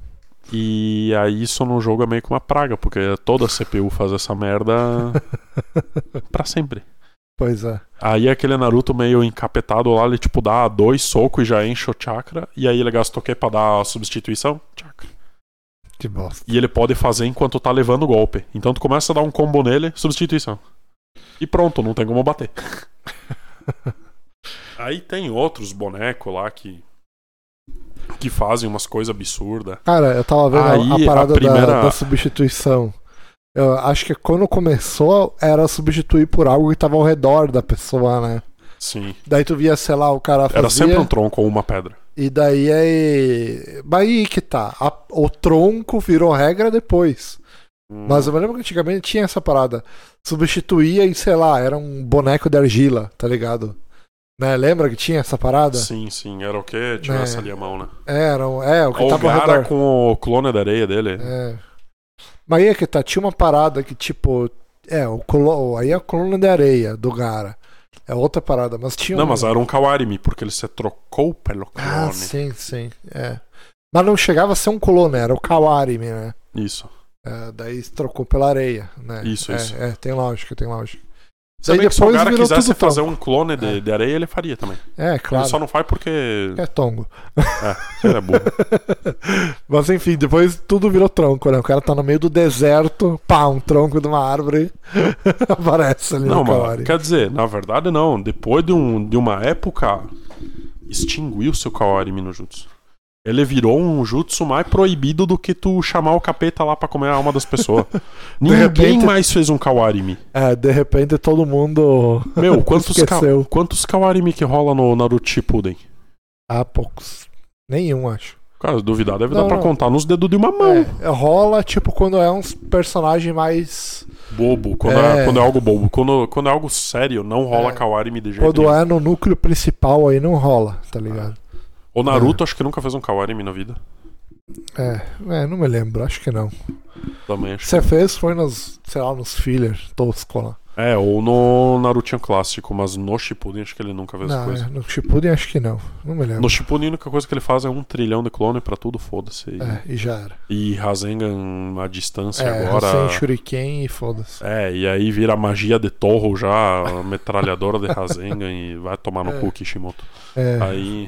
E aí isso no jogo é meio que uma praga, porque toda C P U faz essa merda pra sempre. Pois é. Aí aquele Naruto meio encapetado lá, ele tipo dá dois socos e já enche o chakra. E aí ele gastou o quê pra dar a substituição? Chakra. Que bosta. E ele pode fazer enquanto tá levando o golpe. Então tu começa a dar um combo nele, substituição. E pronto, não tem como bater. Aí tem outros bonecos lá que que fazem umas coisas absurdas. Cara, eu tava vendo Aí, a parada a primeira... da, da substituição. Eu acho que quando começou era substituir por algo que tava ao redor da pessoa, né? Sim. Daí tu via, sei lá, o cara fazia... Era sempre um tronco ou uma pedra. E daí aí... Mas aí que tá. A- o tronco virou regra depois. Hum. Mas eu me lembro que antigamente tinha essa parada. Substituía e, sei lá, era um boneco de argila, tá ligado? Né? Lembra que tinha essa parada? Sim, sim. Era o que tivesse É. ali a mão, né? Era, um- é, o que Ou o tava ao Gara redor. com o clone da areia dele. É. Mas aí é que tá, tinha uma parada que tipo. É, o colo... aí é a coluna de areia do Gara. É outra parada, mas tinha Não, um... mas era um Kawarimi, porque ele se trocou pelo clone. Ah, sim, sim. É. Mas não chegava a ser um clone, era o Kawarimi, né? Isso. É, daí se trocou pela areia, né? Isso, é, isso. É, tem lógica, tem lógica. Se Daí bem que se o depois cara virou quisesse tudo fazer tronco. um clone de, É. de areia, ele faria também. É, claro. Ele só não faz porque... É tongo. É, ele é burro. Mas enfim, depois tudo virou tronco, né? O cara tá no meio do deserto, pá, um tronco de uma árvore aparece ali Não, no mas Kawarimi. quer dizer, na verdade não. Depois de, um, de uma época, extinguiu-se o Kawarimi no Jutsu. Ele virou um jutsu mais proibido do que tu chamar o capeta lá pra comer a alma das pessoas. Ninguém repente- mais fez um Kawarimi. É, de repente todo mundo Meu, quantos, ka esqueceu. quantos Kawarimi que rola no Naruto Shippuden? Ah, poucos. Nenhum, acho. Cara, duvidar deve Não, dar pra não. contar nos dedos de uma mão. É, rola, tipo, quando é um personagem mais... Bobo, quando É. é. quando é algo bobo. Quando, quando é algo sério, não rola É. Kawarimi de jeito Quando nenhum. é no núcleo principal aí não rola, tá ligado? O Naruto acho que nunca fez um Kawarimi na vida. É, é, não me lembro, acho que não. Também acho Você que... fez foi nos, sei lá, nos fillers, tosco lá. É, ou no Narutinho clássico, mas no Shippuden acho que ele nunca fez Não, coisa. é, no Shippuden acho que não, não me lembro. No Shippuden a única coisa que ele faz é um trilhão de clone pra tudo, foda-se. E, É, e já era. e Rasengan à distância É, agora. Rasen, Shuriken e foda-se. É, e aí vira magia de Torro já, a metralhadora de Rasengan e vai tomar no É. cu Kishimoto. É. Aí...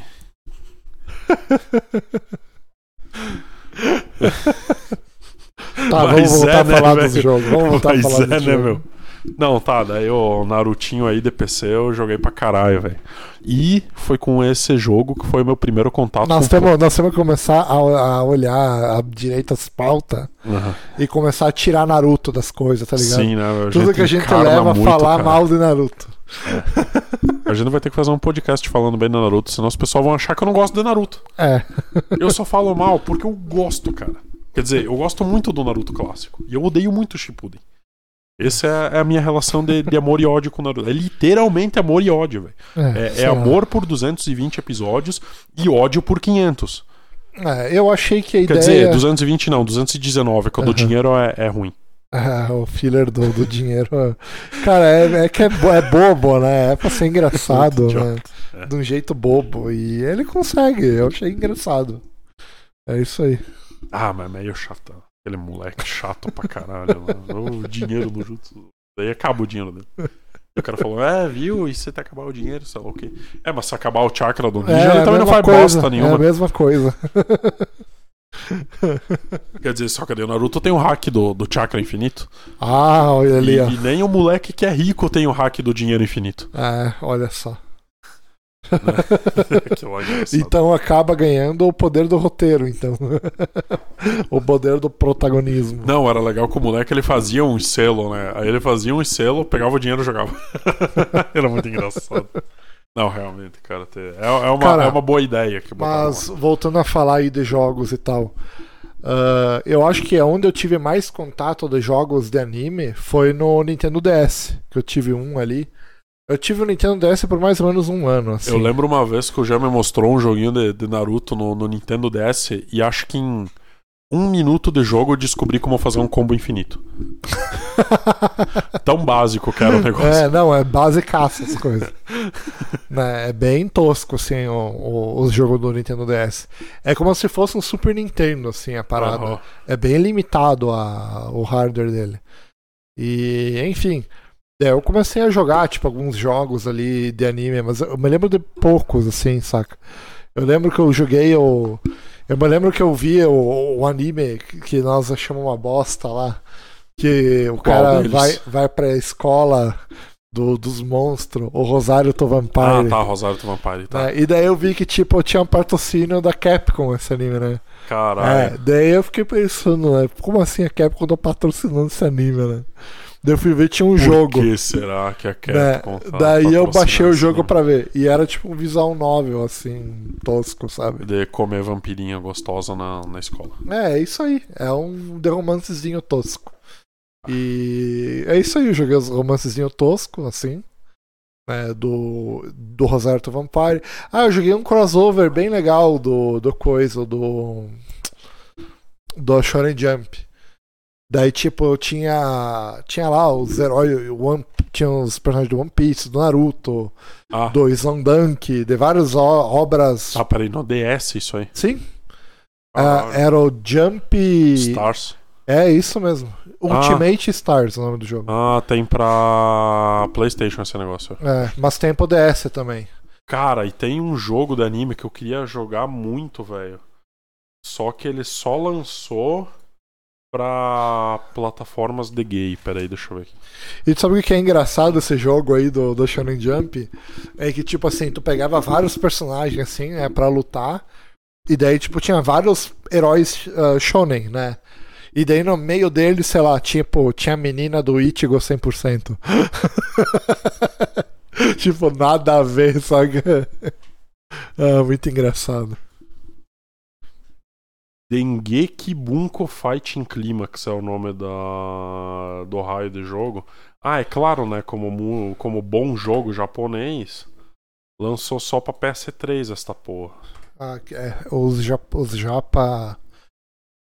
Tá, Mas vamos voltar é, a falar né, dos velho? jogos. Vamos voltar Mas a falar é, dos né, jogos. meu? Não, tá, daí o Narutinho aí de P C eu joguei pra caralho, velho. E foi com esse jogo que foi o meu primeiro contato Nós com... temos, nós temos que começar a, a olhar a direita as pautas Uhum. e começar a tirar Naruto das coisas, tá ligado? Sim, né? Tudo que a gente encarna leva a muito, falar cara. mal de Naruto. A gente vai ter que fazer um podcast falando bem do Naruto, senão os pessoal vão achar que eu não gosto de Naruto. É. Eu só falo mal porque eu gosto, cara. Quer dizer, eu gosto muito do Naruto clássico. E eu odeio muito o Shippuden. Essa é a minha relação de, de amor e ódio com o Naruto. É literalmente amor e ódio, velho. É, É, sei é lá. amor por duzentos e vinte episódios e ódio por quinhentos. É, eu achei que a Quer ideia... dizer, duzentos e vinte não, duzentos e dezenove, quando o Uhum. dinheiro é, é ruim. Ah, o filler do, do dinheiro. Cara, é, é que é, bo- é bobo, né? É pra ser engraçado, Muito né? idiota, é. De um jeito bobo. E ele consegue, eu achei engraçado. É isso aí. Ah, mas é meio chato. Aquele moleque chato pra caralho. Mano. O dinheiro do Jutsu. Daí acaba o dinheiro dele. E o cara falou, é, viu? E se te acabar o dinheiro, sei lá o quê. É, mas se acabar o chakra do ninja, É, ele a também não mesma faz coisa, bosta nenhuma. É a mesma coisa. Quer dizer, só que daí o Naruto tem o hack do, do chakra infinito. Ah, olha ali, E, ó. e nem o moleque que é rico tem o hack do dinheiro infinito. É, olha só. Que lá é engraçado. Então acaba ganhando o poder do roteiro, então. O poder do protagonismo. Não, era legal que o moleque ele fazia um selo, né? Aí ele fazia um selo, pegava o dinheiro e jogava. Era muito engraçado. Não, realmente, cara. É, é, uma, Cara, é uma boa ideia que botaram Mas lá. voltando a falar aí de jogos e tal, ah, eu acho que é onde eu tive mais contato de jogos de anime foi no Nintendo D S, que eu tive um ali. Eu tive o Nintendo D S por mais ou menos um ano, assim. Eu lembro uma vez que o já me mostrou um joguinho de, de Naruto no, no Nintendo D S e acho que em um minuto de jogo eu descobri como fazer um combo infinito. Tão básico que era o negócio. É, não, é basicaço as coisas. Né, é bem tosco, assim, o, o, o jogo do Nintendo D S. É como se fosse um Super Nintendo, assim, a parada. Aham. É bem limitado a, o hardware dele. E, enfim, é, eu comecei a jogar, tipo, alguns jogos ali de anime, mas eu me lembro de poucos, assim, saca? Eu lembro que eu joguei o... Eu me lembro que eu vi o, o anime que nós achamos uma bosta lá, que o Qual cara deles? vai, vai pra escola do, dos monstros, o Rosário to Vampire. Ah, tá, Rosário do Vampire, tá. Né? E daí eu vi que, tipo, tinha um patrocínio da Capcom esse anime, né? Caralho. É, daí eu fiquei pensando, né? Como assim a Capcom tá patrocinando esse anime, né? Daí eu fui ver, tinha um Por jogo. que será que a Né? Capcom tá Daí eu patrocinando baixei o esse jogo anime? pra ver. E era tipo um visual novel, assim, tosco, sabe? De comer vampirinha gostosa na, na escola. É, é isso aí. É um de romancezinho tosco. E é isso aí, eu joguei os romancezinho tosco, assim. Né, do, do Rosário to Vampire. Ah, eu joguei um crossover bem legal do, do coisa, do. Do Shonen Jump. Daí, tipo, eu tinha. Tinha lá os heróis. o One, tinha os personagens do One Piece, do Naruto, Ah, do Slandunk, de várias o- obras. ah, peraí, no D S isso aí. Sim. Ah, Ah, era o Jump. Stars. É isso mesmo. Ultimate Stars, o nome do jogo. Ah, tem pra PlayStation esse negócio. É, mas tem pro D S também. Cara, e tem um jogo de anime que eu queria jogar muito, velho. Só que ele só lançou pra plataformas de gay. Peraí, deixa eu ver aqui. E tu sabe o que é engraçado esse jogo aí do, do Shonen Jump? É que, tipo assim, tu pegava vários personagens, assim, né, pra lutar. E daí, tipo, tinha vários heróis uh, shonen, né? E daí no meio deles, sei lá, tipo, tinha a menina do Ichigo cem por cento. Tipo, nada a ver, sabe? Ah, muito engraçado. Dengeki Bunko Fighting Climax é o nome da... do raio de jogo. Ah, é claro, né? Como, mu- como bom jogo japonês, lançou só pra P S três esta porra. Ah, é, os, jap os japa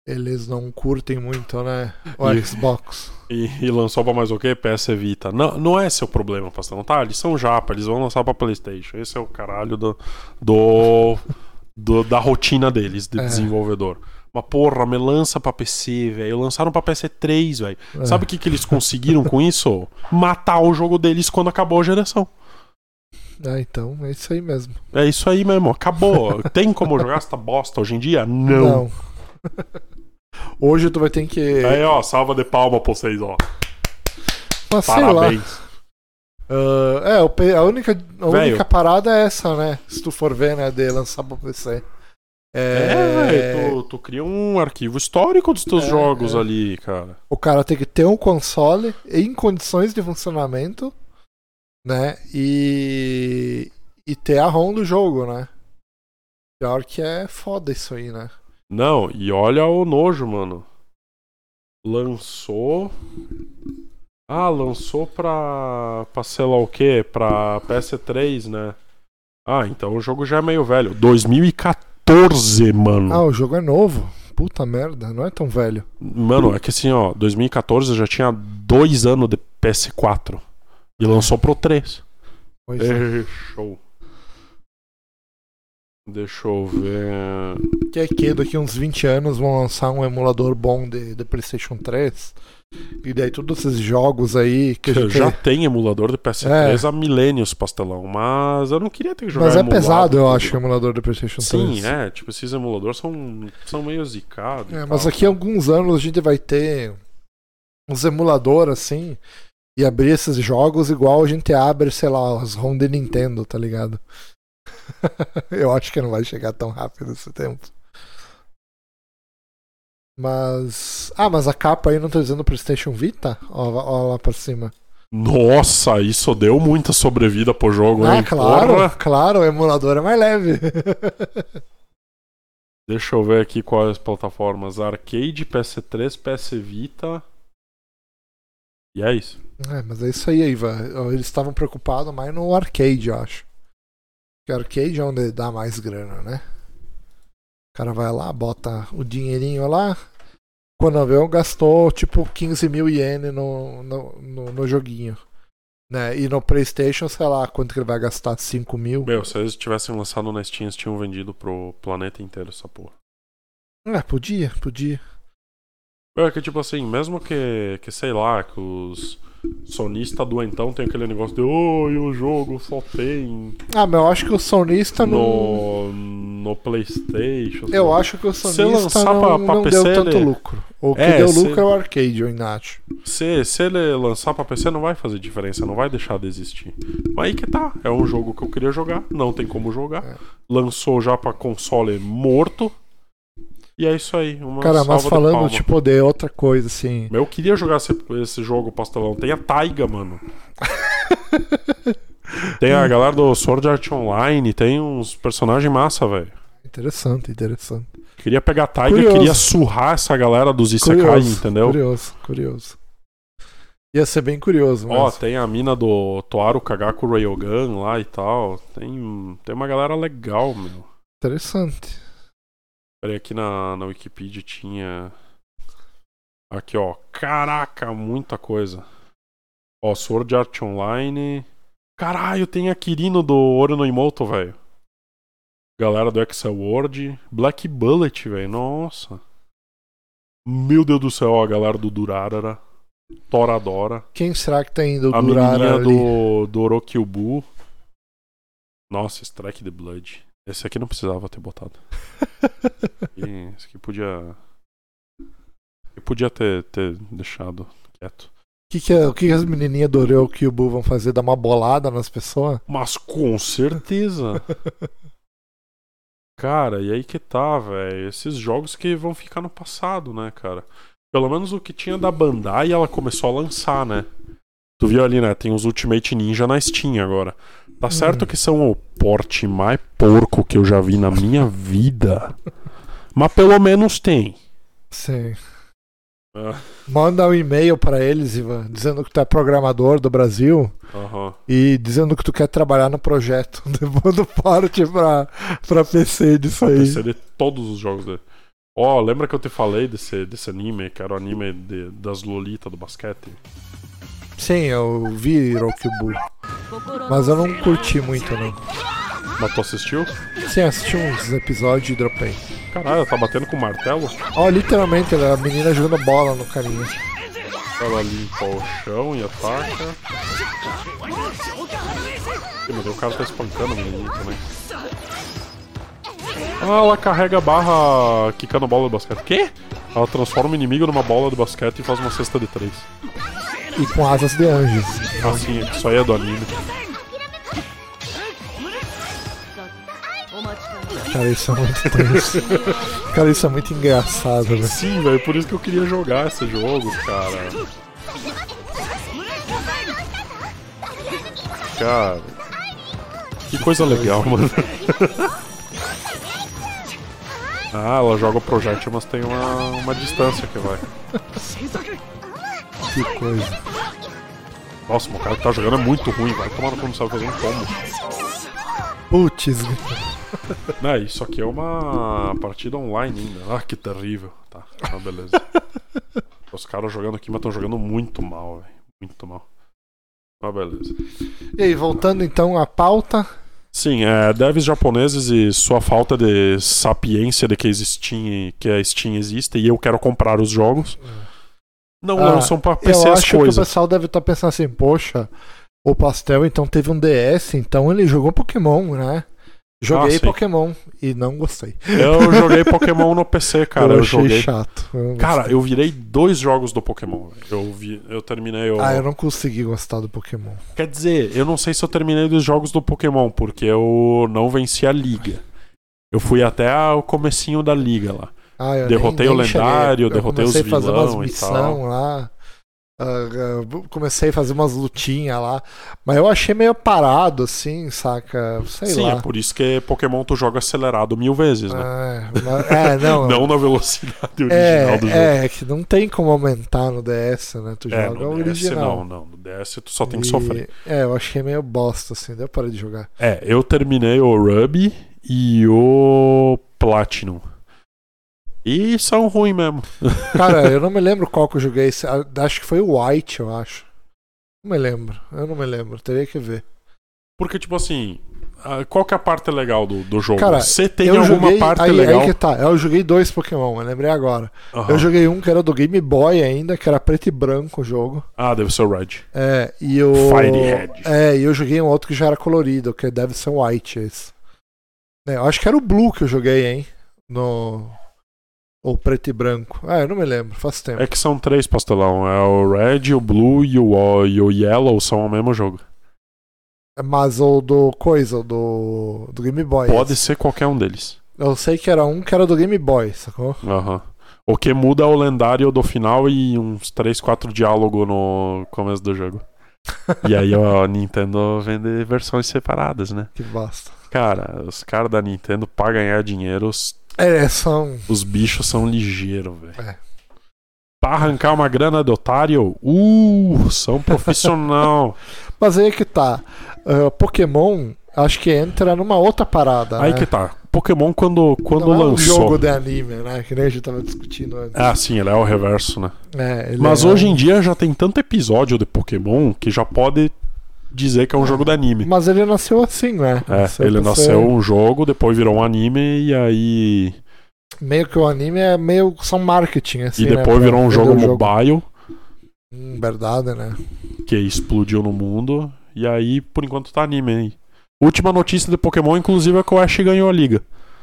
Eles não curtem muito, né? O E- Xbox. E, e lançou pra mais o quê? P S Vita. Não, não é esse o problema, pastor. Tá, eles são japa, eles vão lançar pra PlayStation. Esse é o caralho do, do, do- da rotina deles, de É. desenvolvedor. Mas porra, me lança pra P C, velho. Lançaram pra P S três, velho. É. Sabe o que, que eles conseguiram com isso? Matar o jogo deles quando acabou a geração. É, então, é isso aí mesmo. É isso aí mesmo, acabou. Tem como jogar essa bosta hoje em dia? Não. Não. Hoje tu vai ter que. Aí, ó, salva de palma pra vocês, ó. Mas sei lá. Parabéns. Ah, é, o P- a, única, a Velho. única parada é essa, né? Se tu for ver, né? De lançar pra P C. É, velho, tu, tu cria um arquivo histórico dos teus É, jogos é. ali, cara. O cara tem que ter um console em condições de funcionamento, né? E. E ter a ROM do jogo, né? Pior que é foda isso aí, né? Não, e olha o nojo, mano. Lançou. Ah, lançou pra. pra sei lá o quê? Pra P S três, né? Ah, então o jogo já é meio velho. dois mil e quatorze, mano. Ah, o jogo é novo. Puta merda, não é tão velho. Mano, é que assim, ó, dois mil e quatorze já tinha dois anos de P S quatro. E lançou pro três. Pois é. É, show. Deixa eu ver. Que é que daqui uns vinte anos vão lançar um emulador bom de, de PlayStation três. E daí todos esses jogos aí que a gente Já tem emulador de P S três há milênios, pastelão. Mas eu não queria ter que jogar Mas é emulado, pesado, eu tudo. acho, o emulador do PlayStation três. Sim, é. Tipo, esses emuladores são, são meio zicados. É, e mas tal. daqui a alguns anos a gente vai ter uns emuladores assim e abrir esses jogos igual a gente abre, sei lá, as ROM de Nintendo, tá ligado? Eu acho que não vai chegar tão rápido esse tempo. Mas. Ah, mas a capa aí não tá dizendo PlayStation Vita? Ó, ó lá pra cima. Nossa, isso deu muita sobrevida pro jogo, Ah, hein? claro, Porra. claro, o emulador é mais leve. Deixa eu ver aqui quais as plataformas. Arcade, P S três, P S Vita. E é isso. É, mas é isso aí, Iva. Eles estavam preocupados mais no arcade, eu acho. Porque arcade é onde dá mais grana, né? O cara vai lá, bota o dinheirinho lá. Quando viu, gastou tipo quinze mil ienes no, no, no, no joguinho. Né? E no PlayStation, sei lá, quanto que ele vai gastar? cinco mil? Meu, se eles tivessem lançado na Steam, eles tinham vendido pro planeta inteiro essa porra. É, podia, podia. É que tipo assim, mesmo que, que sei lá, que os sonistas doentão tem aquele negócio de oi, o jogo só tem Ah, mas eu acho que o sonista no, não. no PlayStation. sei Eu lá. acho que o Se sonista lançar não, pra- pra não P C, deu tanto ele- lucro. O que É, deu se- lucro é o arcade, eu ainda acho. Se, se ele lançar pra P C, não vai fazer diferença, não vai deixar de existir. Mas aí que tá, é um jogo que eu queria jogar, não tem como jogar. É. Lançou já pra console morto. E é isso aí. Uma Cara, mas salva de falando, palma. tipo, de outra coisa, assim. Eu queria jogar esse, esse jogo, pastelão. Tem a Taiga, mano. Tem a galera do Sword Art Online, tem uns personagens massa, velho. Interessante, interessante. Queria pegar a Taiga, Curioso. queria surrar essa galera dos Isekai, Curioso, entendeu? Curioso, curioso. Ia ser bem curioso, Ó, mesmo. tem a mina do Toaru Kagaku Railgun lá e tal. Tem, tem uma galera legal, meu. Interessante. Peraí, aqui na, na Wikipedia tinha. Aqui, ó. Caraca, muita coisa. Ó, Sword Art Online. Caralho, tem a Kirino do Ori no Imoto, velho. Galera do Excel World. Black Bullet, velho. Nossa. Meu Deus do céu, ó, a galera do Durarara. Toradora. Quem será que tá indo A durar menininha ali? do, do Orokyubu. Nossa, Strike the Blood. Esse aqui não precisava ter botado. E esse aqui podia. Eu podia ter, ter deixado quieto. O que, que, é- o que que as menininhas do Oreo Kyubu vão fazer? Dar uma bolada nas pessoas? Mas com certeza. Cara, e aí que tá, velho. Esses jogos que vão ficar no passado, né, cara? Pelo menos o que tinha da Bandai, ela começou a lançar, né? Tu viu ali, né? Tem os Ultimate Ninja na Steam agora. Tá certo Hum. que são o porte mais porco que eu já vi na minha vida. Mas pelo menos tem. Sim. Ah, Manda um e-mail pra eles, Ivan, dizendo que tu é programador do Brasil Aham. e dizendo que tu quer trabalhar no projeto. Manda parte pra, pra P C disso Pra aí. P C de todos os jogos dele. Ó, oh, lembra que eu te falei desse, desse anime, que era o anime de, das Lolita do basquete? Sim, eu vi Rokubu. Mas eu não curti muito, não. Mas tu assistiu? Sim, assisti uns episódios e dropei. Caralho, tá batendo com martelo? Ó, oh, literalmente, a menina jogando bola no carinha. Ela limpa o chão e ataca. Ih, mas o cara tá espancando a menina também. Ah, ela carrega a barra quicando bola de basquete. Quê? Ela transforma o inimigo numa bola de basquete e faz uma cesta de três. E com asas de anjos. Ah, sim, isso aí é do anime. Cara, isso é muito tenso. Cara, isso é muito engraçado, velho. Sim, velho, por isso que eu queria jogar esse jogo, cara. Cara, que coisa legal, mano. Ah, ela joga o projétil, mas tem uma, uma distância que vai. Que coisa. Nossa, o cara que tá jogando é muito ruim, vai tomar no cu, não sabe fazer um combo. Putz. Não, isso aqui é uma partida online ainda. Ah, que terrível. Tá, ah, beleza. Os caras jogando aqui, mas estão jogando muito mal, velho. Muito mal. Ah, beleza. E aí, voltando então à pauta. Sim, é, devs japoneses e sua falta de sapiência de que, Steam, que a Steam existe e eu quero comprar os jogos. Não ah, lançam pra P C eu as acho coisas. Que o pessoal deve estar pensando assim, poxa, o Pastel então teve um D S, então ele jogou Pokémon, né? Joguei ah, Pokémon e não gostei. Eu joguei Pokémon no P C, cara. Eu, eu achei joguei... chato. Eu cara, eu virei dois jogos do Pokémon. Eu, vi... eu terminei o... Ah, eu não consegui gostar do Pokémon. Quer dizer, eu não sei se eu terminei dos jogos do Pokémon, porque eu não venci a liga. Eu fui até o comecinho da liga lá. Ah, eu derrotei nem, nem o lendário, cheguei. derrotei os vilões fazer umas e missão tal. lá. Uh, uh, comecei a fazer umas lutinhas lá. Mas eu achei meio parado, assim, saca? Sei Sim, lá. é por isso que Pokémon tu joga acelerado mil vezes, né? É, mas, é não. Não na velocidade original é, do jogo. É, que não tem como aumentar no D S, né? Tu é, joga no o D S original. Não, não. No D S tu só tem e, que sofrer. É, eu achei meio bosta, assim. Daí eu parei de jogar. É, eu terminei o Ruby e o Platinum. E são ruins mesmo. Cara, eu não me lembro qual que eu joguei. Acho que foi o White, eu acho. Não me lembro. Eu não me lembro. Teria que ver. Porque, tipo assim, qual que é a parte legal do, do jogo? Cara, você tem eu alguma joguei, parte aí, legal? Aí que tá. Eu joguei dois Pokémon, eu lembrei agora. Uhum. Eu joguei um que era do Game Boy ainda, que era preto e branco o jogo. Ah, deve ser o Red. É, e o... Fire Red. É, e eu joguei um outro que já era colorido, que deve ser o White esse. É, eu acho que era o Blue que eu joguei, hein? No... Ou preto e branco. Ah, eu não me lembro, faz tempo. É que são três pastelão. É o Red, o Blue e o, e o Yellow são o mesmo jogo. Mas o do coisa, do, do Game Boy. Pode esse. ser qualquer um deles. Eu sei que era um que era do Game Boy, sacou? Aham. Uhum. O que muda é o lendário do final e uns três, quatro diálogos no começo do jogo. E aí a Nintendo vende versões separadas, né? Que bosta. Cara, os caras da Nintendo, pra ganhar dinheiro, os, é, são... os bichos são ligeiros, velho. É. Pra arrancar uma grana de otário, uh, são profissional. Mas aí que tá. Uh, Pokémon, acho que entra numa outra parada. Aí né? que tá. Pokémon, quando, quando não lançou. É um jogo de anime, né? Que nem a gente tava discutindo antes. Ah, sim, ele é o reverso, né? É, Mas é... hoje em dia já tem tanto episódio de Pokémon que já pode dizer que é um jogo de anime. Mas ele nasceu assim, né? É, nasceu ele nasceu ser... um jogo, depois virou um anime e aí. Meio que o anime é meio só marketing, assim. E depois né? virou um jogo mobile. Hum, verdade, né? Que explodiu no mundo. E aí, por enquanto, tá anime aí. Última notícia de Pokémon, inclusive, é que o Ash ganhou a liga.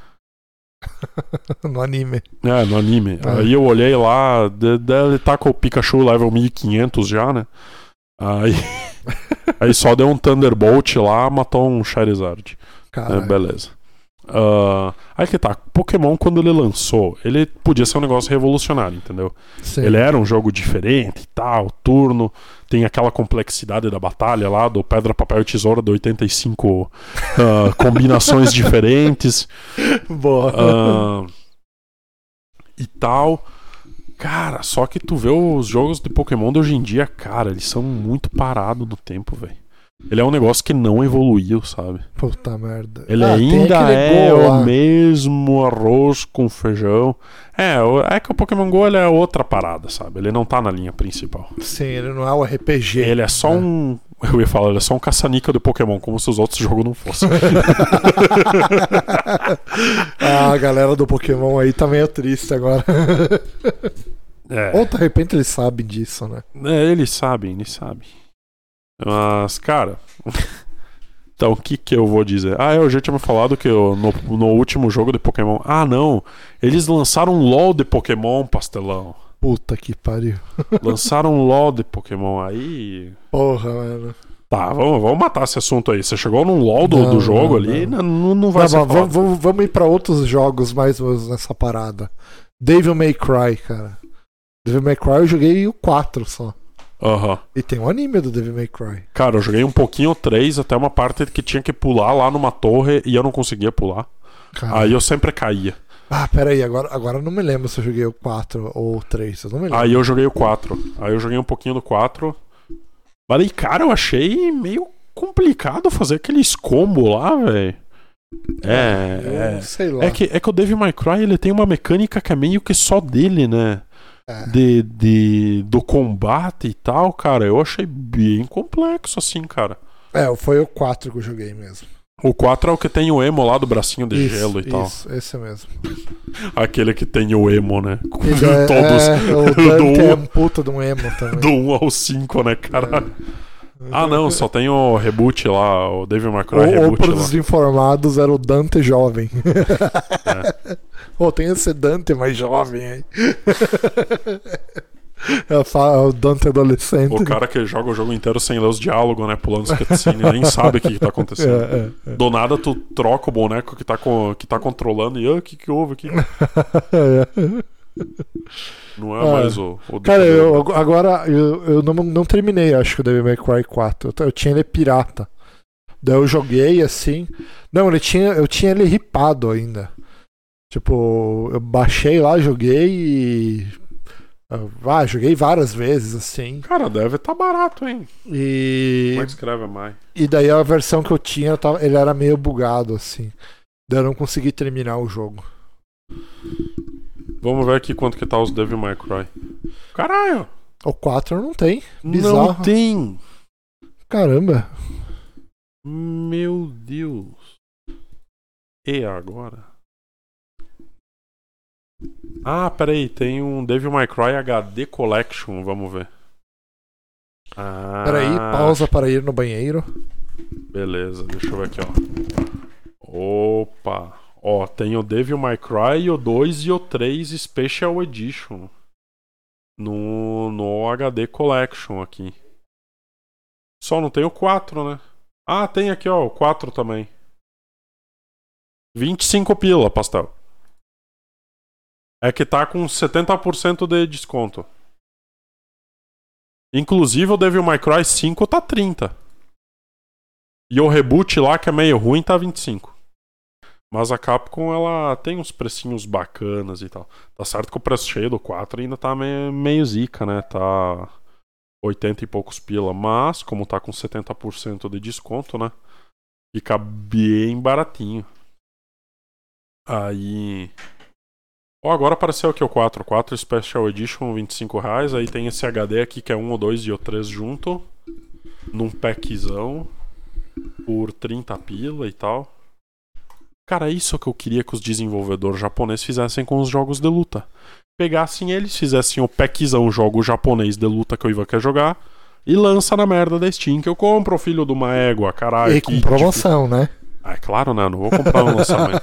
No anime. É, no anime. É. Aí eu olhei lá, ele tá com o Pikachu level mil e quinhentos já, né? Aí, aí só deu um Thunderbolt lá, matou um Charizard. É, beleza. Uh, aí que tá, Pokémon quando ele lançou, ele podia ser um negócio revolucionário, entendeu? Sim. Ele era um jogo diferente e tal, turno, tem aquela complexidade da batalha lá, do pedra, papel e tesoura, de oitenta e cinco uh, combinações diferentes. Boa. Uh, e tal. Cara, só que tu vê os jogos de Pokémon de hoje em dia, cara, eles são muito parados no tempo, velho. Ele é um negócio que não evoluiu, sabe? Puta merda. Ele ah, ainda é o mesmo arroz com feijão. É, é que o Pokémon GO ele é outra parada, sabe? Ele não tá na linha principal. Sim, ele não é o R P G. Ele é só né? um... Eu ia falar, ele é só um caça-níquel do Pokémon, como se os outros jogos não fossem. ah, a galera do Pokémon aí tá meio triste agora. É. Ou de repente eles sabem disso, né? É, eles sabem, eles sabem. Mas, cara... Então, o que que eu vou dizer? Ah, eu já tinha me falado que eu, no, no último jogo de Pokémon... Ah, não! Eles lançaram um LoL de Pokémon, pastelão. Puta que pariu. Lançaram um LoL de Pokémon aí... Porra, mano. Tá, vamos, vamos matar esse assunto aí. Você chegou num LoL do, não, do jogo não, ali, não, não, não vai não, ser vamos, vamos, vamos ir pra outros jogos mais nessa parada. Devil May Cry, cara. Devil May Cry eu joguei o quatro só. Aham. Uhum. E tem um anime do Devil May Cry. Cara, eu joguei um pouquinho o três, até uma parte que tinha que pular lá numa torre e eu não conseguia pular. Caramba. Aí eu sempre caía. Ah, peraí, agora, agora eu não me lembro se eu joguei o quatro ou o três, eu não me lembro. Aí eu joguei o quatro. Aí eu joguei um pouquinho do quatro. Mas aí, cara, eu achei meio complicado fazer aqueles combos lá, velho. É, é, sei lá. É que, é que o Devil May Cry ele tem uma mecânica que é meio que só dele, né? É. De, de, do combate e tal, cara. Eu achei bem complexo, assim, cara. É, foi o quatro que eu joguei mesmo. O quatro é o que tem o emo lá do bracinho de isso, gelo e tal. Isso, esse mesmo. Aquele que tem o emo, né? Com é, todos. É, o Dante é um puta de um emo também. Do um ao cinco, né, cara? É. Ah, não, só tem o reboot lá, o Devil May Cry ou, reboot. Ou para os desinformados era o Dante jovem. É. Ou tem esse Dante mais jovem aí. É o Dante adolescente. O cara que joga o jogo inteiro sem ler os diálogos, né? Pulando os cutscenes, nem sabe o que, que tá acontecendo. É, é, é. Do nada tu troca o boneco que tá, com, que tá controlando e o ah, que que houve aqui? Não é ah, mais o, o cara, eu, agora eu, eu não, não terminei, acho que o Devil May Cry quatro. Eu, eu tinha ele pirata. Daí eu joguei assim. Não, ele tinha, eu tinha ele ripado ainda. Tipo, eu baixei lá, joguei e. Ah, joguei várias vezes assim. Cara, deve estar tá barato, hein? E. Como é que escreve mais? E daí a versão que eu tinha, eu tava, ele era meio bugado assim. Daí eu não consegui terminar o jogo. Vamos ver aqui quanto que tá os Devil May Cry. Caralho! O quatro não tem. Bizarro. Não tem! Caramba! Meu Deus! E agora? Ah, peraí, tem um Devil May Cry H D Collection, vamos ver. Ah, peraí, pausa para ir no banheiro. Beleza, deixa eu ver aqui, ó. Opa! Ó, tem o Devil May Cry, o dois e o três Special Edition. No, no H D Collection aqui. Só não tem o quatro, né? Ah, tem aqui, ó, o quatro também. vinte e cinco pila, pastel. É que tá com setenta por cento de desconto. Inclusive o Devil May Cry cinco tá trinta. E o reboot lá, que é meio ruim, tá vinte e cinco. Mas a Capcom, ela tem uns precinhos bacanas e tal. Tá certo que o preço cheio do quatro ainda tá meio, meio zica, né? Tá oitenta e poucos pila. Mas, como tá com setenta por cento de desconto, né? Fica bem baratinho. Aí... Ó, agora apareceu aqui o quatro. quatro Special Edition, vinte e cinco reais. Aí tem esse H D aqui, que é um, o dois e o três junto. Num packzão. Por trinta pila e tal. Cara, isso que eu queria que os desenvolvedores japoneses fizessem com os jogos de luta. Pegassem eles, fizessem o packzão jogo japonês de luta que o Ivan quer jogar e lança na merda da Steam, que eu compro, filho de uma égua, caralho. E com promoção, tipo... né? Ah, é claro, né? Não vou comprar no lançamento.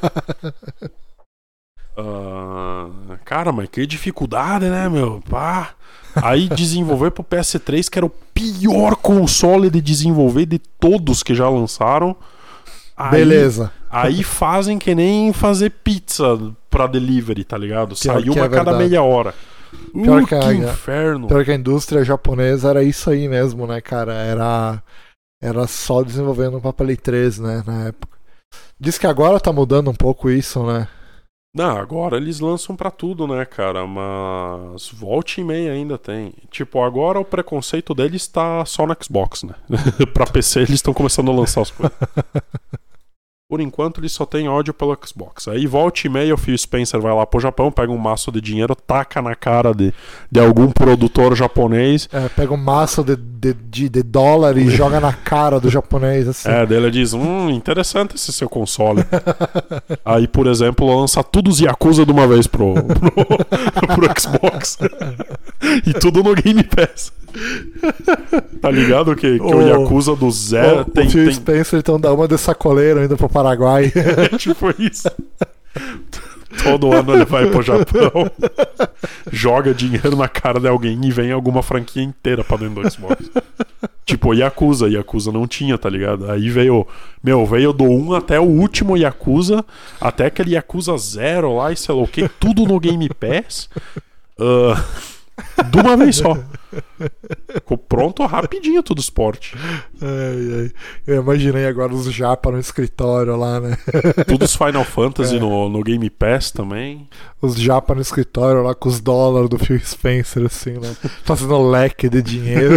uh, cara, mas que dificuldade, né, meu? Pá. Aí desenvolver pro P S três, que era o pior console de desenvolver de todos que já lançaram. Aí, beleza. Aí fazem que nem fazer pizza pra delivery, tá ligado? Sai uma é a cada meia hora. Pior uh, que, que a, inferno. Pior que a indústria japonesa era isso aí mesmo, né, cara? Era, era só desenvolvendo pra Play três, né, na época. Diz que agora tá mudando um pouco isso, né? Não, agora eles lançam pra tudo, né, cara? Mas volta e meia ainda tem. Tipo, agora o preconceito deles tá só no Xbox, né? Pra P C eles estão começando a lançar as coisas. Por enquanto eles só tem ódio pelo Xbox. Aí volta e meia o Phil Spencer vai lá pro Japão, pega um maço de dinheiro, taca na cara de, de algum produtor japonês. É, pega um maço de, de, de, de dólar e joga na cara do japonês, assim. É, daí ele diz, hum, interessante esse seu console. Aí, por exemplo, lança tudo os Yakuza de uma vez pro, pro, pro Xbox. E tudo no Game Pass. Tá ligado que, que o, o Yakuza do zero o, tem... O Phil tem... Spencer então dá uma de sacoleiro ainda pro Paraguai. É tipo isso. Todo ano ele vai pro Japão, joga dinheiro na cara de alguém e vem alguma franquia inteira pra dentro do Xbox. Tipo Yakuza, Yakuza não tinha, tá ligado? Aí veio, meu, veio do um até o último Yakuza, até aquele Yakuza Zero lá e sei lá o que, tudo no Game Pass. Uh, de uma vez só. Ficou pronto rapidinho tudo esporte. Ai, ai. Eu imaginei agora os japa no escritório lá, né? Tudo os Final Fantasy é. no, no Game Pass também. Os japa no escritório lá com os dólares do Phil Spencer, assim, né? Fazendo leque de dinheiro.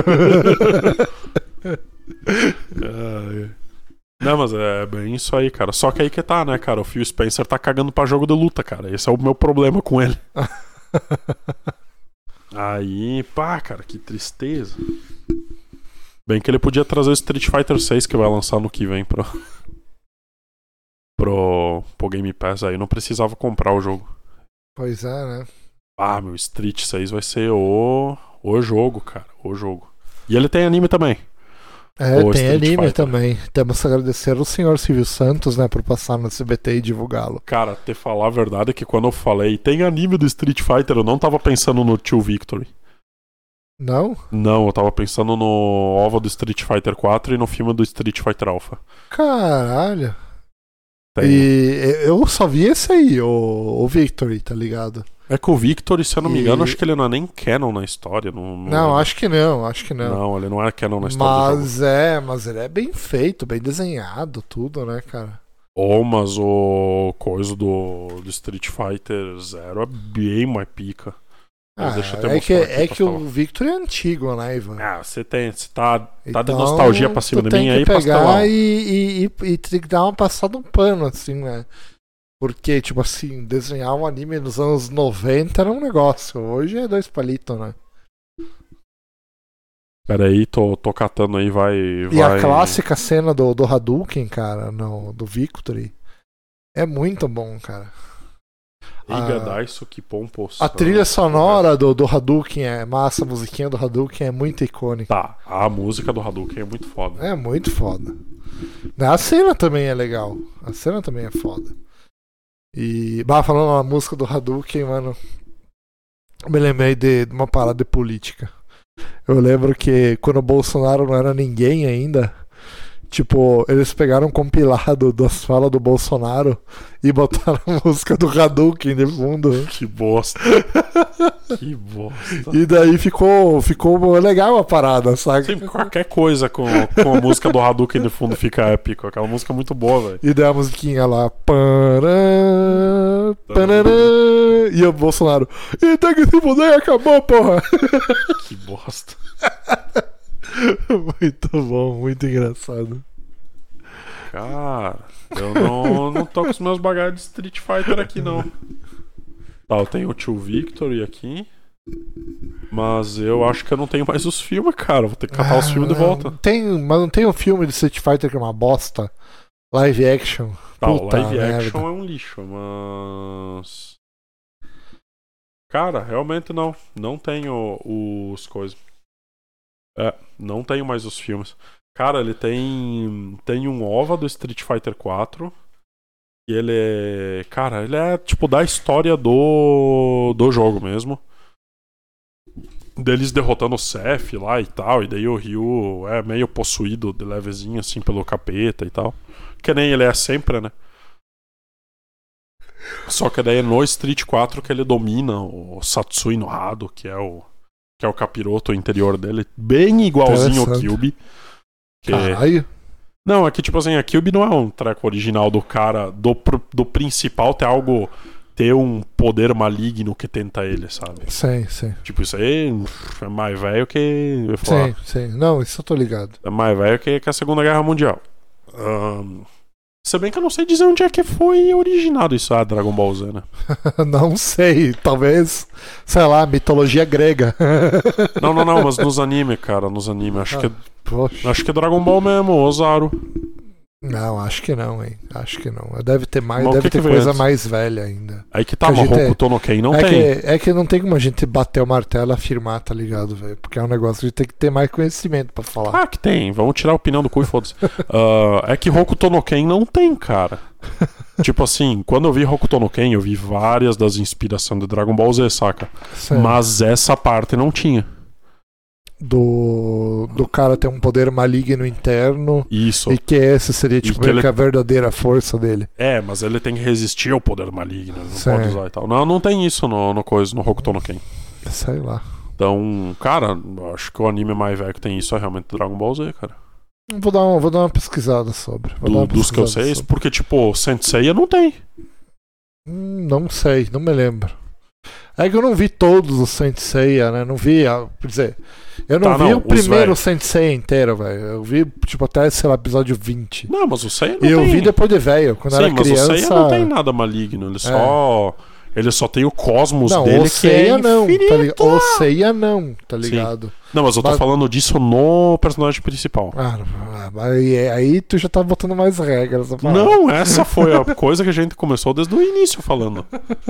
Ai. Não, mas é bem isso aí, cara. Só que aí que tá, né, cara? O Phil Spencer tá cagando pra jogo de luta, cara. Esse é o meu problema com ele. Aí, pá, cara, que tristeza. Bem que ele podia trazer o Street Fighter seis que vai lançar no que vem pro, pro, pro Game Pass. Aí não precisava comprar o jogo. Pois é, né? Ah, meu, Street seis vai ser o, o jogo, cara. O jogo. E ele tem anime também. É, o tem Street anime Fighter. Também. Temos que agradecer ao senhor Silvio Santos, né, por passar no S B T e divulgá-lo. Cara, te falar a verdade é que quando eu falei tem anime do Street Fighter, eu não tava pensando no Tio Victory. Não? Não, eu tava pensando no O V A do Street Fighter quatro e no filme do Street Fighter Alpha. Caralho. Tem. E eu só vi esse aí, o, o Victory, tá ligado? É que o Victory, se eu não me engano, e... acho que ele não é nem canon na história. Não, não, não é... acho que não, acho que não. Não, ele não é canon na história. Mas é, mas ele é bem feito, bem desenhado, tudo, né, cara? Oh, mas o coisa do, do Street Fighter Zero é bem mais pica. Ah, é que, é que o Victory é antigo, né, Ivan? Ah, você tem, você tá, tá então, de nostalgia pra cima de mim aí, pastelão. Tem que pegar e, e, e, e tem que dar uma passada um pano, assim, né? Porque, tipo assim, desenhar um anime nos anos noventa era um negócio. Hoje é dois palitos, né? Pera aí, tô, tô catando aí, vai... E vai... a clássica cena do, do Hadouken, cara, no, do Victory, é muito bom, cara. Iga Daiso, que pomposo. A trilha sonora do, do Hadouken é massa, a musiquinha do Hadouken é muito icônica. Tá, a música do Hadouken é muito foda. É muito foda. A cena também é legal. A cena também é foda. E, bah, falando na música do Hadouken, mano, me lembrei de, de uma parada de política. Eu lembro que quando o Bolsonaro não era ninguém ainda, tipo, eles pegaram um compilado das falas do Bolsonaro e botaram a música do Hadouken de fundo. Que bosta. Que bosta. E daí ficou, ficou legal a parada, sabe? Sim, qualquer coisa com, com a música do Hadouken de fundo fica épico. Aquela música é muito boa, velho. E daí a musiquinha lá. Pará, parará, e o Bolsonaro. E tem que se fuder e acabou, porra. Que bosta. Muito bom, muito engraçado. Cara, eu não, não tô com os meus bagagens de Street Fighter aqui, não. Tá, eu tenho o Tio Victory aqui. Mas eu acho que eu não tenho mais os filmes, cara. Vou ter que catar ah, os filmes de volta. Tem, mas não tem um filme de Street Fighter que é uma bosta? Live action. Tá, Puta o live merda. action é um lixo, mas... Cara, realmente não. Não tenho os coisas. É, não tenho mais os filmes. Cara, ele tem tem um O V A do Street Fighter quatro. E ele é... Cara, ele é tipo da história do do jogo mesmo. Deles derrotando o Seth lá e tal. E daí o Ryu é meio possuído de levezinho assim pelo capeta e tal. Que nem ele é sempre, né? Só que daí é no Street quatro que ele domina o Satsui no Hado, que é o que é o capiroto interior dele, bem igualzinho ao Kyuubi. Que... Caralho. Não, é que tipo assim, a Kyuubi não é um treco original do cara, do, do principal, tem algo ter um poder maligno que tenta ele, sabe? Sim, sim. Tipo, isso aí é mais velho que... Eu falar, sim, sim. Não, isso eu tô ligado. É mais velho que, que a Segunda Guerra Mundial. Um, se bem que eu não sei dizer onde é que foi originado isso, a Dragon Ball Z, né? Não sei, talvez, sei lá, mitologia grega. Não, não, não, mas nos animes, cara, nos animes. Acho, ah, que, é, acho que é Dragon Ball mesmo, Ozaru. Não, acho que não, hein? Acho que não. Deve ter mais, mas deve que ter que coisa antes? mais velha ainda. Aí que tá, mas Hokuto no Ken não é tem. Que, é que não tem como a gente bater o martelo e afirmar, tá ligado, velho? Porque é um negócio que a gente tem que ter mais conhecimento pra falar. Ah, que tem. Vamos tirar a opinião do cu e foda-se. uh, é que Hokuto no Ken não tem, cara. Tipo assim, quando eu vi Hokuto no Ken, eu vi várias das inspirações do Dragon Ball Z, saca? Sério? Mas essa parte não tinha. Do, do cara ter um poder maligno interno. Isso. E que esse seria tipo meio ele... que a verdadeira força dele. É, mas ele tem que resistir ao poder maligno. Ele não Sim. pode usar e tal. Não, não tem isso no, no, coisa, no Hokuto no Ken. Sei lá. Então, cara, acho que o anime mais velho que tem isso é realmente Dragon Ball Z, cara. Vou dar uma, vou dar uma pesquisada sobre. Vou Do, dar uma dos que eu sei, sobre. Porque tipo, Senseiya não tem. Hum, não sei, não me lembro. É que eu não vi todos os Saint Seiya, né? Não vi, quer dizer, eu não tá, vi não, o primeiro véio. Saint Seiya inteiro, velho. Eu vi, tipo, até, sei lá, episódio vinte. Não, mas o Seiya não E eu tem. vi depois de velho, quando Sim, era criança. Mas o Seiya não tem nada maligno, ele é. só... Ele só tem o cosmos não, dele o Seiya que é não, infinito. Tá ligado? O Seiya não, tá ligado? Sim. Não, mas eu tô mas... falando disso no personagem principal. Ah, aí, aí tu já tá botando mais regras. Não, essa foi a coisa que a gente começou desde o início falando.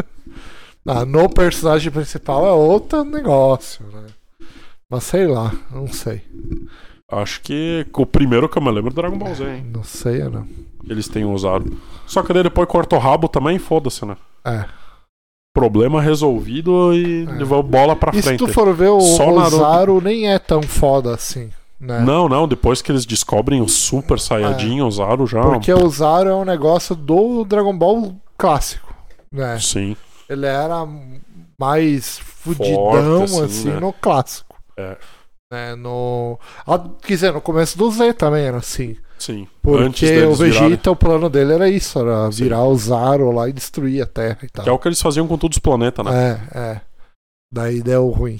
Ah, no personagem principal é outro negócio, né? Mas sei lá, não sei. Acho que o primeiro que eu me lembro é do Dragon Ball Z, hein? Não sei, não. Eles têm usado. Só que daí depois corta o rabo também, foda-se, né? É. Problema resolvido e é. levou bola pra e frente. E se tu for ver, o Só Ozaru nem é tão foda assim, né? Não, não, depois que eles descobrem o Super Saiyajin, é. o Ozaru já... Porque o Ozaru é um negócio do Dragon Ball clássico, né? Sim. Ele era mais fudidão, Forte, assim, assim, né? no clássico. É. Né? No... Quer dizer, no começo do Z também era assim. Sim. Porque o Vegeta, virarem... o plano dele era isso, era Sim. virar o Zaro lá e destruir a Terra e tal. Que é o que eles faziam com todos os planetas, né? É, é. Daí deu ruim.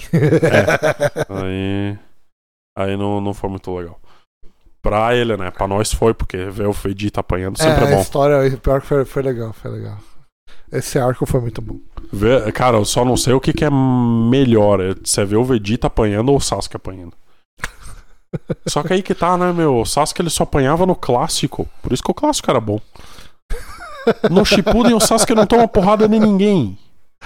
É. Aí, aí não, não foi muito legal. Pra ele, né? Pra nós foi, porque ver o Vegeta apanhando sempre é, é bom. A história, pior que foi, foi legal, foi legal. Esse arco foi muito bom. Vê, cara, eu só não sei o que, que é melhor. É você ver o Vegeta apanhando ou o Sasuke apanhando. Só que aí que tá, né, meu? O Sasuke ele só apanhava no clássico. Por isso que o clássico era bom. No Shippuden o Sasuke não toma porrada de ninguém.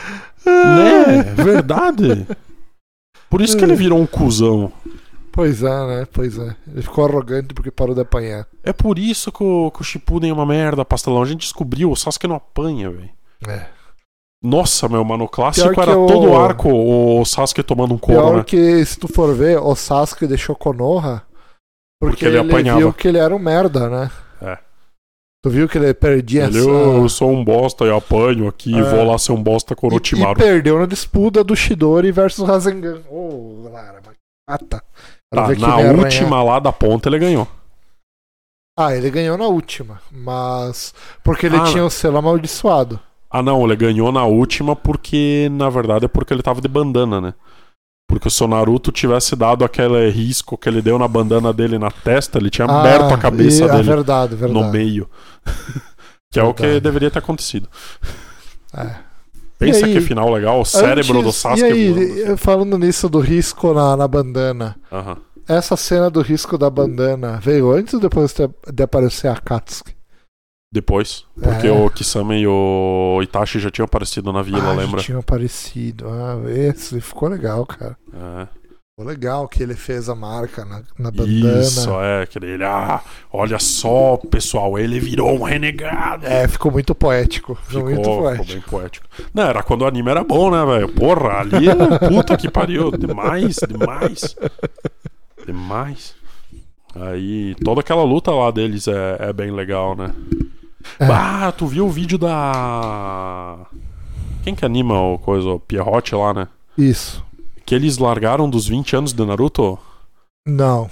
Né? Verdade. Por isso que ele virou um cuzão. Pois é, né? Pois é. Ele ficou arrogante porque parou de apanhar. É por isso que o, que o Shippuden é uma merda, pastelão. A gente descobriu, o Sasuke não apanha, velho. É. Nossa, meu, mano, o clássico Pior era o... todo o arco o Sasuke tomando um couro, Pior né? que, se tu for ver, o Sasuke deixou Konoha porque, porque ele, ele apanhava. viu que ele era um merda, né? É. Tu viu que ele perdia ele, essa... Eu sou um bosta e apanho aqui, é. vou lá ser um bosta com o Orochimaru. E, e perdeu na disputa do Chidori versus Rasengan. Ô, oh, Lara, mata. Tá, na última lá da ponta ele ganhou. Ah, ele ganhou na última, mas... Porque ele ah, tinha o selo amaldiçoado. Ah, não, ele ganhou na última porque, na verdade, é porque ele tava de bandana, né? Porque se o Naruto tivesse dado aquele risco que ele deu na bandana dele na testa, ele tinha ah, aberto a cabeça e, dele é verdade, verdade. no meio. Que é verdade. O que deveria ter acontecido. É. Pensa aí, que final legal, o cérebro antes, do Sasuke... E aí, falando nisso do risco na, na bandana, uh-huh. essa cena do risco da bandana veio antes ou depois de aparecer a Akatsuki? Depois, porque é. o Kisame e o Itachi já tinham aparecido na vila, ah, lembra? Já tinham aparecido. Ah, esse ficou legal, cara. É. Ficou legal que ele fez a marca na, na bandana. Isso, é, que ele, ah, olha só, pessoal, ele virou um renegado. É, ficou muito poético. Ficou, ficou muito poético. Ficou bem poético. Não, era quando o anime era bom, né, velho? Porra, ali, puta que pariu, demais, demais. Demais. Aí, toda aquela luta lá deles é, é bem legal, né? É. Ah, tu viu o vídeo da... Quem que anima o coisa? O Pierrot lá, né? Isso. Que eles largaram dos vinte anos do Naruto? Não.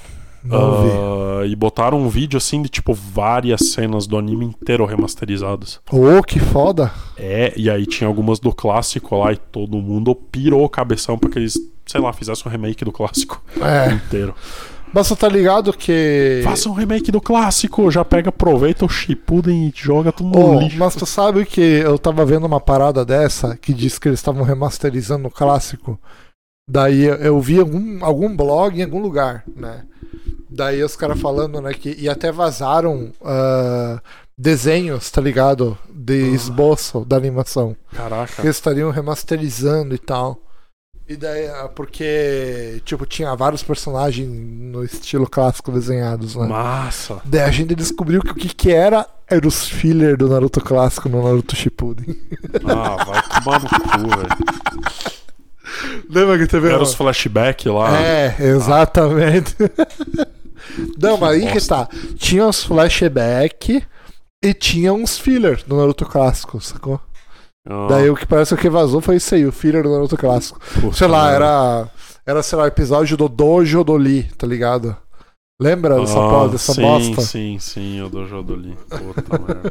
Não vi. Uh, e botaram um vídeo assim de tipo várias cenas do anime inteiro remasterizadas. Oh, que foda! É, e aí tinha algumas do clássico lá e todo mundo pirou o cabeção pra que eles, sei lá, fizessem um remake do clássico É. inteiro. Mas você tá ligado que... Faça um remake do clássico, já pega, aproveita o Shippuden e joga tudo no Oh, lixo. mas tu sabe que eu tava vendo uma parada dessa que diz que eles estavam remasterizando o clássico. Daí eu vi algum, algum blog em algum lugar, né? Daí os caras falando, né, que e até vazaram uh, desenhos, tá ligado? De esboço da animação. Caraca. Que eles estariam remasterizando e tal. E daí, porque, tipo, tinha vários personagens no estilo clássico desenhados, né? Massa. Daí a gente descobriu que o que que era era os filler do Naruto clássico no Naruto Shippuden. Ah, vai tomar no cu, velho. Lembra que teve... Era os flashback lá. É, exatamente. Ah. Não, Que mas aí que bosta. tá. Tinha uns flashback e tinha uns filler do Naruto clássico, sacou? Ah, Daí o que parece que vazou foi isso aí, o filler do Naruto clássico. puta Sei lá, merda. era, era, sei lá, episódio do Dojo do Lee, tá ligado? Lembra dessa, Ah, porra, dessa sim, bosta? Sim, sim, eu dou Jodoli. Puta merda.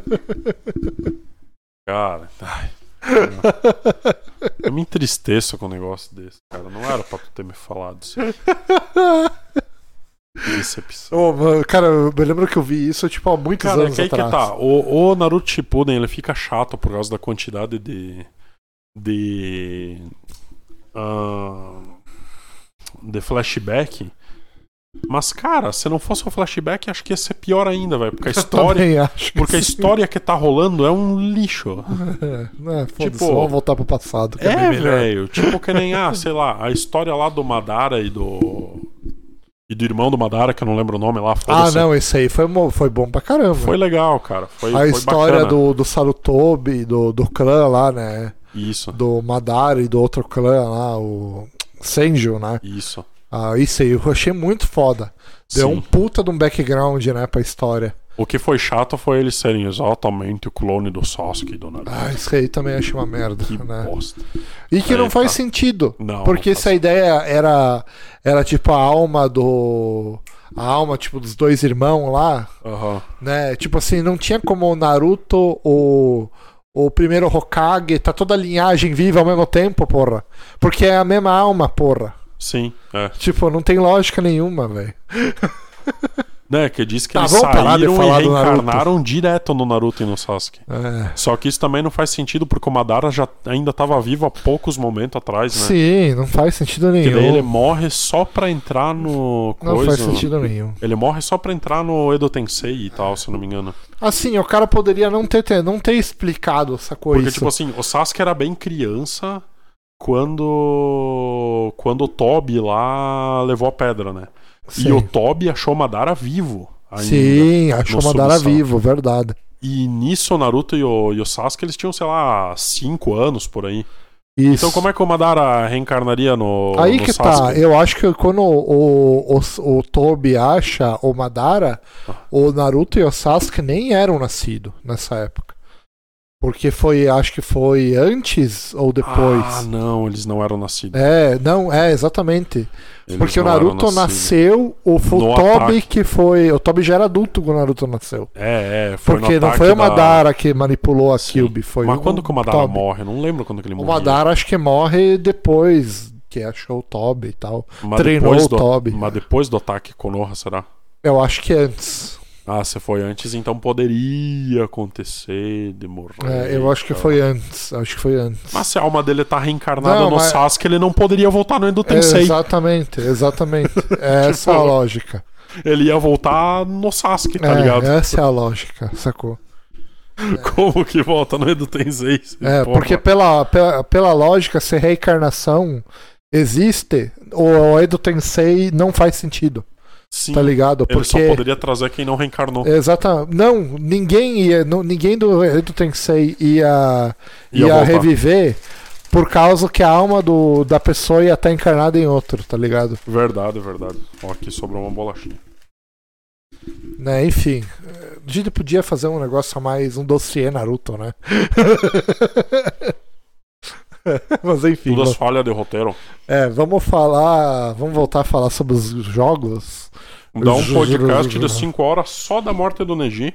Cara, ai, eu me entristeço com um negócio desse, cara. Não era pra tu ter me falado isso. Que decepção. Ô, mano, cara, eu me lembro que eu vi isso tipo há muitos Cara, anos que aí que atrás. tá. O, o Naruto Shippuden, ele fica chato por causa da quantidade de... De... ah, de flashback. Mas, cara, se não fosse o flashback, acho que ia ser pior ainda, velho. Porque a Eu história... também acho que Porque a sim. história que tá rolando é um lixo. É, né, foda-se, Tipo, vamos voltar pro passado. Que é, É, bem melhor. velho. Tipo que nem, ah, sei lá, a história lá do Madara e do... E do irmão do Madara, que eu não lembro o nome lá. Ah, foda-se. não, esse aí foi, mo- foi bom pra caramba. Foi legal, cara. Foi, a foi história bacana. do, do Sarutobi, do, do clã lá, né? Isso, Do Madara e do outro clã lá, o Senju, né? isso. Ah, isso aí eu achei muito foda. Deu Sim. um puta de um background, né, pra história. O que foi chato foi eles serem exatamente o clone do Sasuke e do Naruto. Ah, isso aí também achei uma merda, Que né? bosta. E que Aí não faz tá. sentido. Não, Porque não se faz. a ideia era, era tipo a alma do... A alma, tipo, dos dois irmãos lá, Aham. né? Tipo assim, não tinha como o Naruto, o, o primeiro Hokage, tá toda a linhagem viva ao mesmo tempo, porra. Porque é a mesma alma, porra. Sim, é. Tipo, não tem lógica nenhuma, velho. Né, que diz que Tá, eles vamos parar de saíram e falar do Naruto. reencarnaram direto no Naruto e no Sasuke. É. Só que isso também não faz sentido porque o Madara já ainda tava vivo há poucos momentos atrás, né? Sim, não faz sentido Que nenhum. daí ele morre só pra entrar no Não coisa. faz sentido nenhum. Ele morre só pra entrar no Edo Tensei e tal, se eu não me engano. Assim, o cara poderia não ter, ter- não ter explicado, sacou Porque, isso? tipo assim, o Sasuke era bem criança quando. Quando o Tobi lá levou a pedra, né? Sim. E o Tobi achou o Madara vivo. Ainda, Sim, achou no Madara subsolo. vivo, verdade. E nisso o Naruto e o, e o Sasuke eles tinham, sei lá, cinco anos por aí. Isso. Então como é que o Madara reencarnaria no, Aí no que Sasuke? tá, eu acho que quando o, o, o, o Tobi acha o Madara, o Naruto e o Sasuke nem eram nascidos nessa época. Porque foi, acho que foi antes ou depois. Ah, não, eles não eram nascidos. É, não, é, exatamente. Eles Porque o não eram Naruto nascidos. nasceu, o, foi No o Tobi ataque. que foi. O Tobi já era adulto quando o Naruto nasceu. É, é, foi Porque no não ataque foi o da- Madara que manipulou a Sim. Kyuubi, foi Mas o quando que o Madara Tobi. morre? Eu não lembro quando que ele O morreu. Madara acho que morre depois que achou o Tobi e tal. Mas treinou depois o do, Tobi. Mas depois do ataque Konoha, será? Eu acho que antes. Ah, se foi antes, então poderia acontecer de morrer. É, eu acho que então. foi antes. Acho que foi antes. Mas se a alma dele tá reencarnada Não, no mas- Sasuke, ele não poderia voltar no Edo É, Tensei. exatamente, exatamente. É essa Tipo, a lógica. Ele ia voltar no Sasuke, tá É, ligado? essa é a lógica, sacou? Como que volta no Edo Tensei? É, Porra. porque pela, pela, pela lógica, se reencarnação existe, o Edo Tensei não faz sentido, Sim, tá ligado? ele só Porque poderia trazer quem não reencarnou. exata, não, ninguém ia, não, ninguém do Edo Tensei ia, Ia ia, voltar. reviver por causa que a alma do, da pessoa ia estar encarnada em outro, tá ligado? Verdade, verdade. Ó, aqui sobrou uma bolachinha. Né, enfim, a gente podia fazer um negócio a mais, um dossiê Naruto, né? Mas enfim, Tudo as falhas de roteiro. é, vamos falar, vamos voltar a falar sobre os jogos. Dá um podcast de cinco horas só da morte do Neji.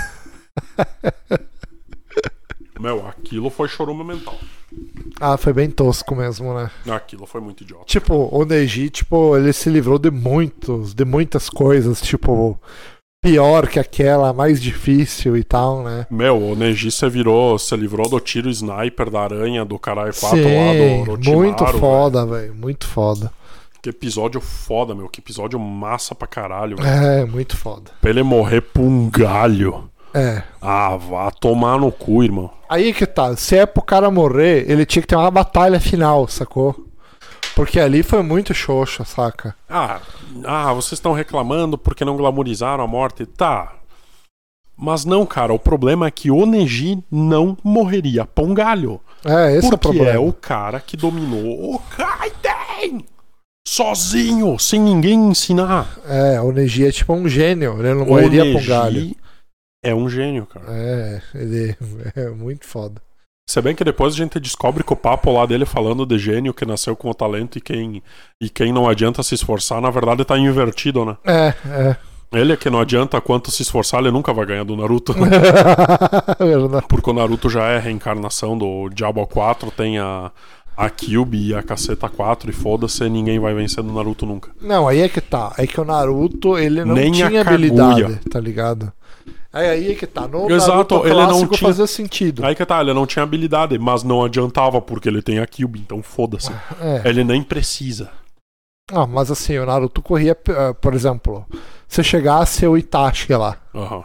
Meu, aquilo foi chorume mental. Ah, foi bem tosco mesmo, né? Aquilo foi muito idiota. Tipo, o Neji, tipo, ele se livrou de muitos, de muitas coisas, tipo, pior que aquela, mais difícil e tal, né? Meu, o Neji se virou, se livrou do tiro sniper da aranha do caralho quatro Sim, lá do Orochimaru. Muito foda, velho, muito foda. Que episódio foda, meu, que episódio massa pra caralho. Véio. É, muito foda. Pra ele morrer por um galho. É. Ah, vá tomar no cu, irmão. Aí que tá, se é pro cara morrer, ele tinha que ter uma batalha final, sacou? Porque ali foi muito xoxa, saca? Ah, ah, vocês estão reclamando porque não glamorizaram a morte. Tá. Mas não, cara, o problema é que o Neji não morreria pra um galho. É, esse porque é o problema. é o cara que dominou o Kaiden sozinho, sem ninguém ensinar. É, o Neji é tipo um gênio, ele não morreria pra um galho. É um gênio, cara. É, ele é muito foda. Se bem que depois a gente descobre que o papo lá dele falando de gênio que nasceu com o talento e quem, e quem não adianta se esforçar, na verdade tá invertido, né? É, é. Ele é que não adianta quanto se esforçar, ele nunca vai ganhar do Naruto. Porque o Naruto já é a reencarnação do Diabo quatro, tem a, a Kyuubi e a Caceta quatro, e foda-se, ninguém vai vencer do Naruto nunca. Não, aí é que tá. É que o Naruto, ele não Nem tinha habilidade, tá ligado? Aí, aí é que tá. No Exato, Naruto ele não tinha... fazia sentido. Aí que tá, ele não tinha habilidade, mas não adiantava porque ele tem a Kyuubi, então foda-se. É. Ele nem precisa. Ah, mas assim, o Naruto corria, por exemplo, se chegasse o Itachi lá. Uhum.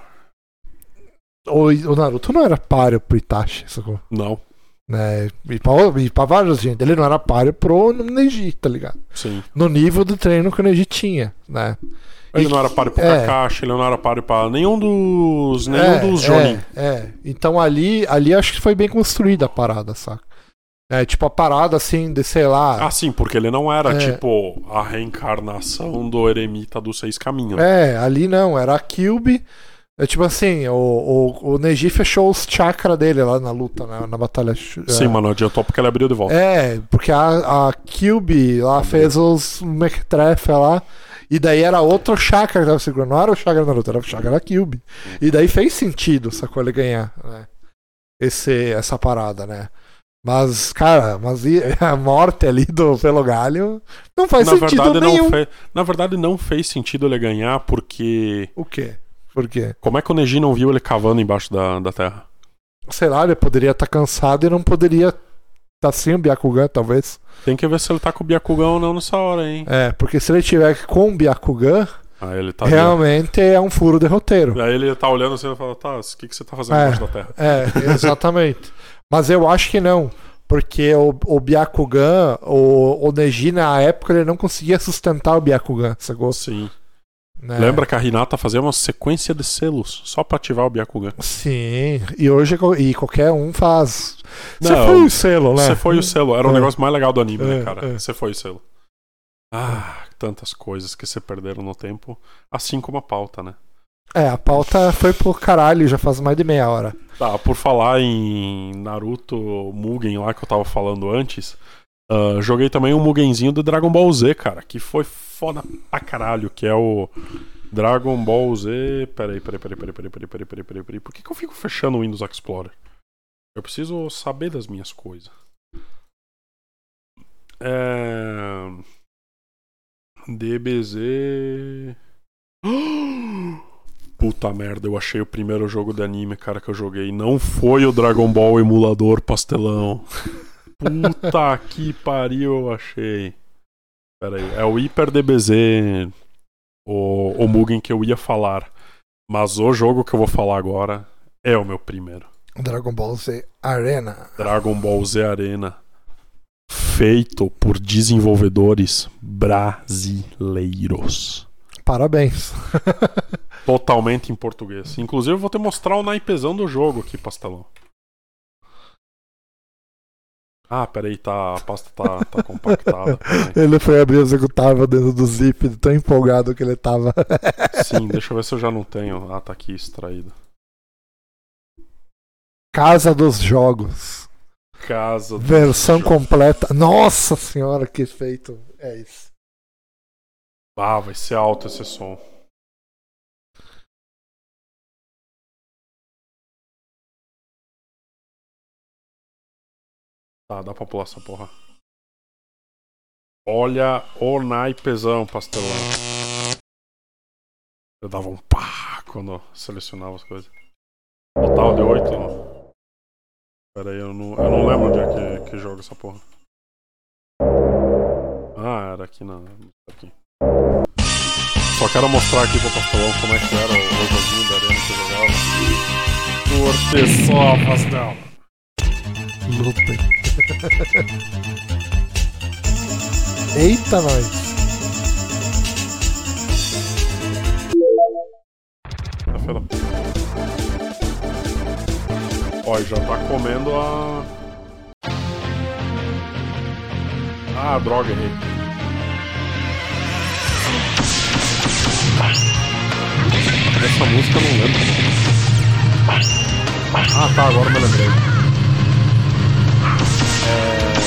O, o Naruto não era páreo pro Itachi, sacou? Não. Né? E, pra, e pra vários gente, ele não era páreo pro Neji, tá ligado? Sim. No nível do treino que o Neji tinha, né? Ele e, não era páreo pro é, Kakashi, ele não era páreo pra nenhum dos. Nenhum é, dos Jonin. É, é. Então ali, ali acho que foi bem construída a parada, saca? É, tipo a parada assim de, sei lá. Ah, sim, porque ele não era, é, tipo, a reencarnação do eremita dos seis caminhos. É, ali não, era a Kyuubi. É tipo assim, o, o, o Neji fechou os chakras dele lá na luta, né, na batalha. Sim, é. mas não adiantou porque ele abriu de volta. É, porque a, a Kyuubi lá abriu. Fez os mequetrefe lá. E daí era outro chakra que tava segurando. Não era o chakra da Naruto, era o chakra da Kyuubi. E daí fez sentido, sacou, ele ganhar, né? Esse, essa parada, né? Mas, cara, mas a morte ali do pelo galho não faz na sentido verdade, nenhum. Não fe... Na verdade, não fez sentido ele ganhar porque... O quê? Por quê? Como é que o Neji não viu ele cavando embaixo da, da terra? Sei lá, ele poderia estar tá cansado e não poderia estar tá sem o Byakugan, talvez. Tem que ver se ele tá com o Byakugan ou não nessa hora, hein? É, porque se ele tiver com o Byakugan, ah, ele tá realmente ali. É um furo de roteiro. Aí ele tá olhando assim e fala, tá, o que, que você tá fazendo é, embaixo da terra? É, exatamente. Mas eu acho que não. Porque o, o Byakugan, o, o Neji na época, ele não conseguia sustentar o Byakugan, sacou? Sim. Né? Lembra que a Hinata fazia uma sequência de selos só pra ativar o Byakugan? Sim, e hoje e qualquer um faz. Você não, foi o selo, né? Você foi o selo, era o é. negócio mais legal do anime, é, né, cara? Você é. foi o selo. Ah, é. tantas coisas que se perderam no tempo, assim como a pauta, né? É, a pauta foi pro caralho, já faz mais de meia hora. Tá, por falar em Naruto Mugen lá que eu tava falando antes, uh, joguei também um Mugenzinho do Dragon Ball Z, cara, que foi foda pra caralho, que é o Dragon Ball Z... Peraí, peraí, peraí, peraí, peraí, peraí, peraí, peraí, peraí, peraí, por que que eu fico fechando o Windows Explorer? Eu preciso saber das minhas coisas. É... D B Z... Puta merda, eu achei o primeiro jogo de anime, cara, que eu joguei. Não foi o Dragon Ball emulador pastelão. Puta que pariu, eu achei. Pera aí, é o Hyper D B Z, o, o Mugen que eu ia falar. Mas o jogo que eu vou falar agora é o meu primeiro. Dragon Ball Z Arena. Dragon Ball Z Arena. Feito por desenvolvedores brasileiros. Parabéns. Totalmente em português. Inclusive eu vou te mostrar o naipezão do jogo aqui, pastelão. Ah, peraí, tá, a pasta tá, tá compactada. Ele foi abrir o executável dentro do zip, tão empolgado que ele tava. Sim, deixa eu ver se eu já não tenho. Ah, tá aqui extraído. Casa dos Jogos. Casa dos Versão jogos. completa. Nossa senhora, que feito é isso. Ah, vai ser alto esse som. Tá, dá pra pular essa porra. Olha o naipezão, pastelão. Eu dava um pá quando eu selecionava as coisas. Total de oito. Pera aí, eu não, eu não lembro onde é que, que joga essa porra. Ah, era aqui na. Aqui. Só quero mostrar aqui pro pastelão como é que era o, o joguinho da arena que eu jogava. Curte só, pastel. Lutem. Eita, nós. Tá feira. Ó, já tá comendo a. Ah, droga, errei. Essa música eu não lembro. Ah, tá, agora eu me lembrei. É...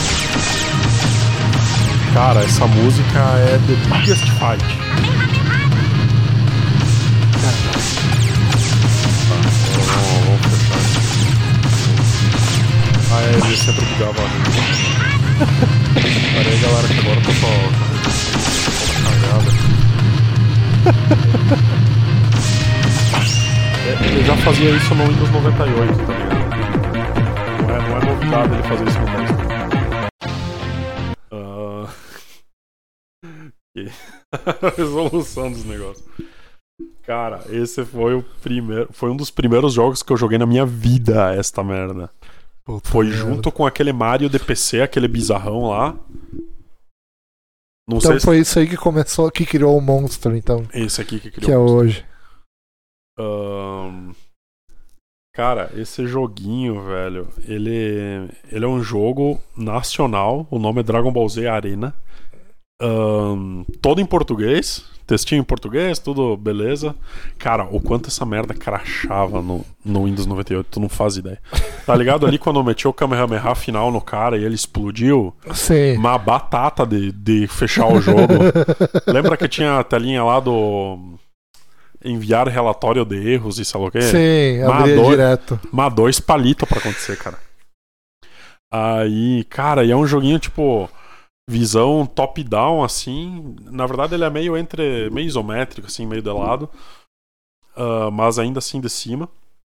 Cara, essa música é The Biggest Fight. Tá, vamos, vamos fechar isso. Ah, é, ele sempre bugava ali. Pera aí, galera, que agora eu tô só cagada. Ele já fazia isso no Windows noventa e oito, tá ligado? Não é, não é novidade ele fazer isso no dez. A resolução dos negócios. Cara, esse foi o primeiro. Foi um dos primeiros jogos que eu joguei na minha vida, esta merda. Puta foi merda. Junto com aquele Mario de P C, aquele bizarrão lá. Não então sei foi se... isso aí que começou, que criou o Monster, então. Esse aqui que criou que o Monster. Que é hoje. Um... Cara, esse joguinho, velho, ele, ele é um jogo nacional. O nome é Dragon Ball Z Arena. Um, todo em português, textinho em português, tudo beleza. Cara, o quanto essa merda crashava no, no Windows noventa e oito, tu não faz ideia. Tá ligado ali quando eu meti o Kamehameha final no cara e ele explodiu? Sim. Uma batata de, de fechar o jogo. Lembra que tinha a telinha lá do enviar relatório de erros e sei lá o quê? Sim, abria dois, direto. Mas dois palitos pra acontecer, cara. Aí, cara, e é um joguinho tipo visão top-down, assim. Na verdade ele é meio entre meio isométrico, assim, meio de lado, uh, mas ainda assim de cima.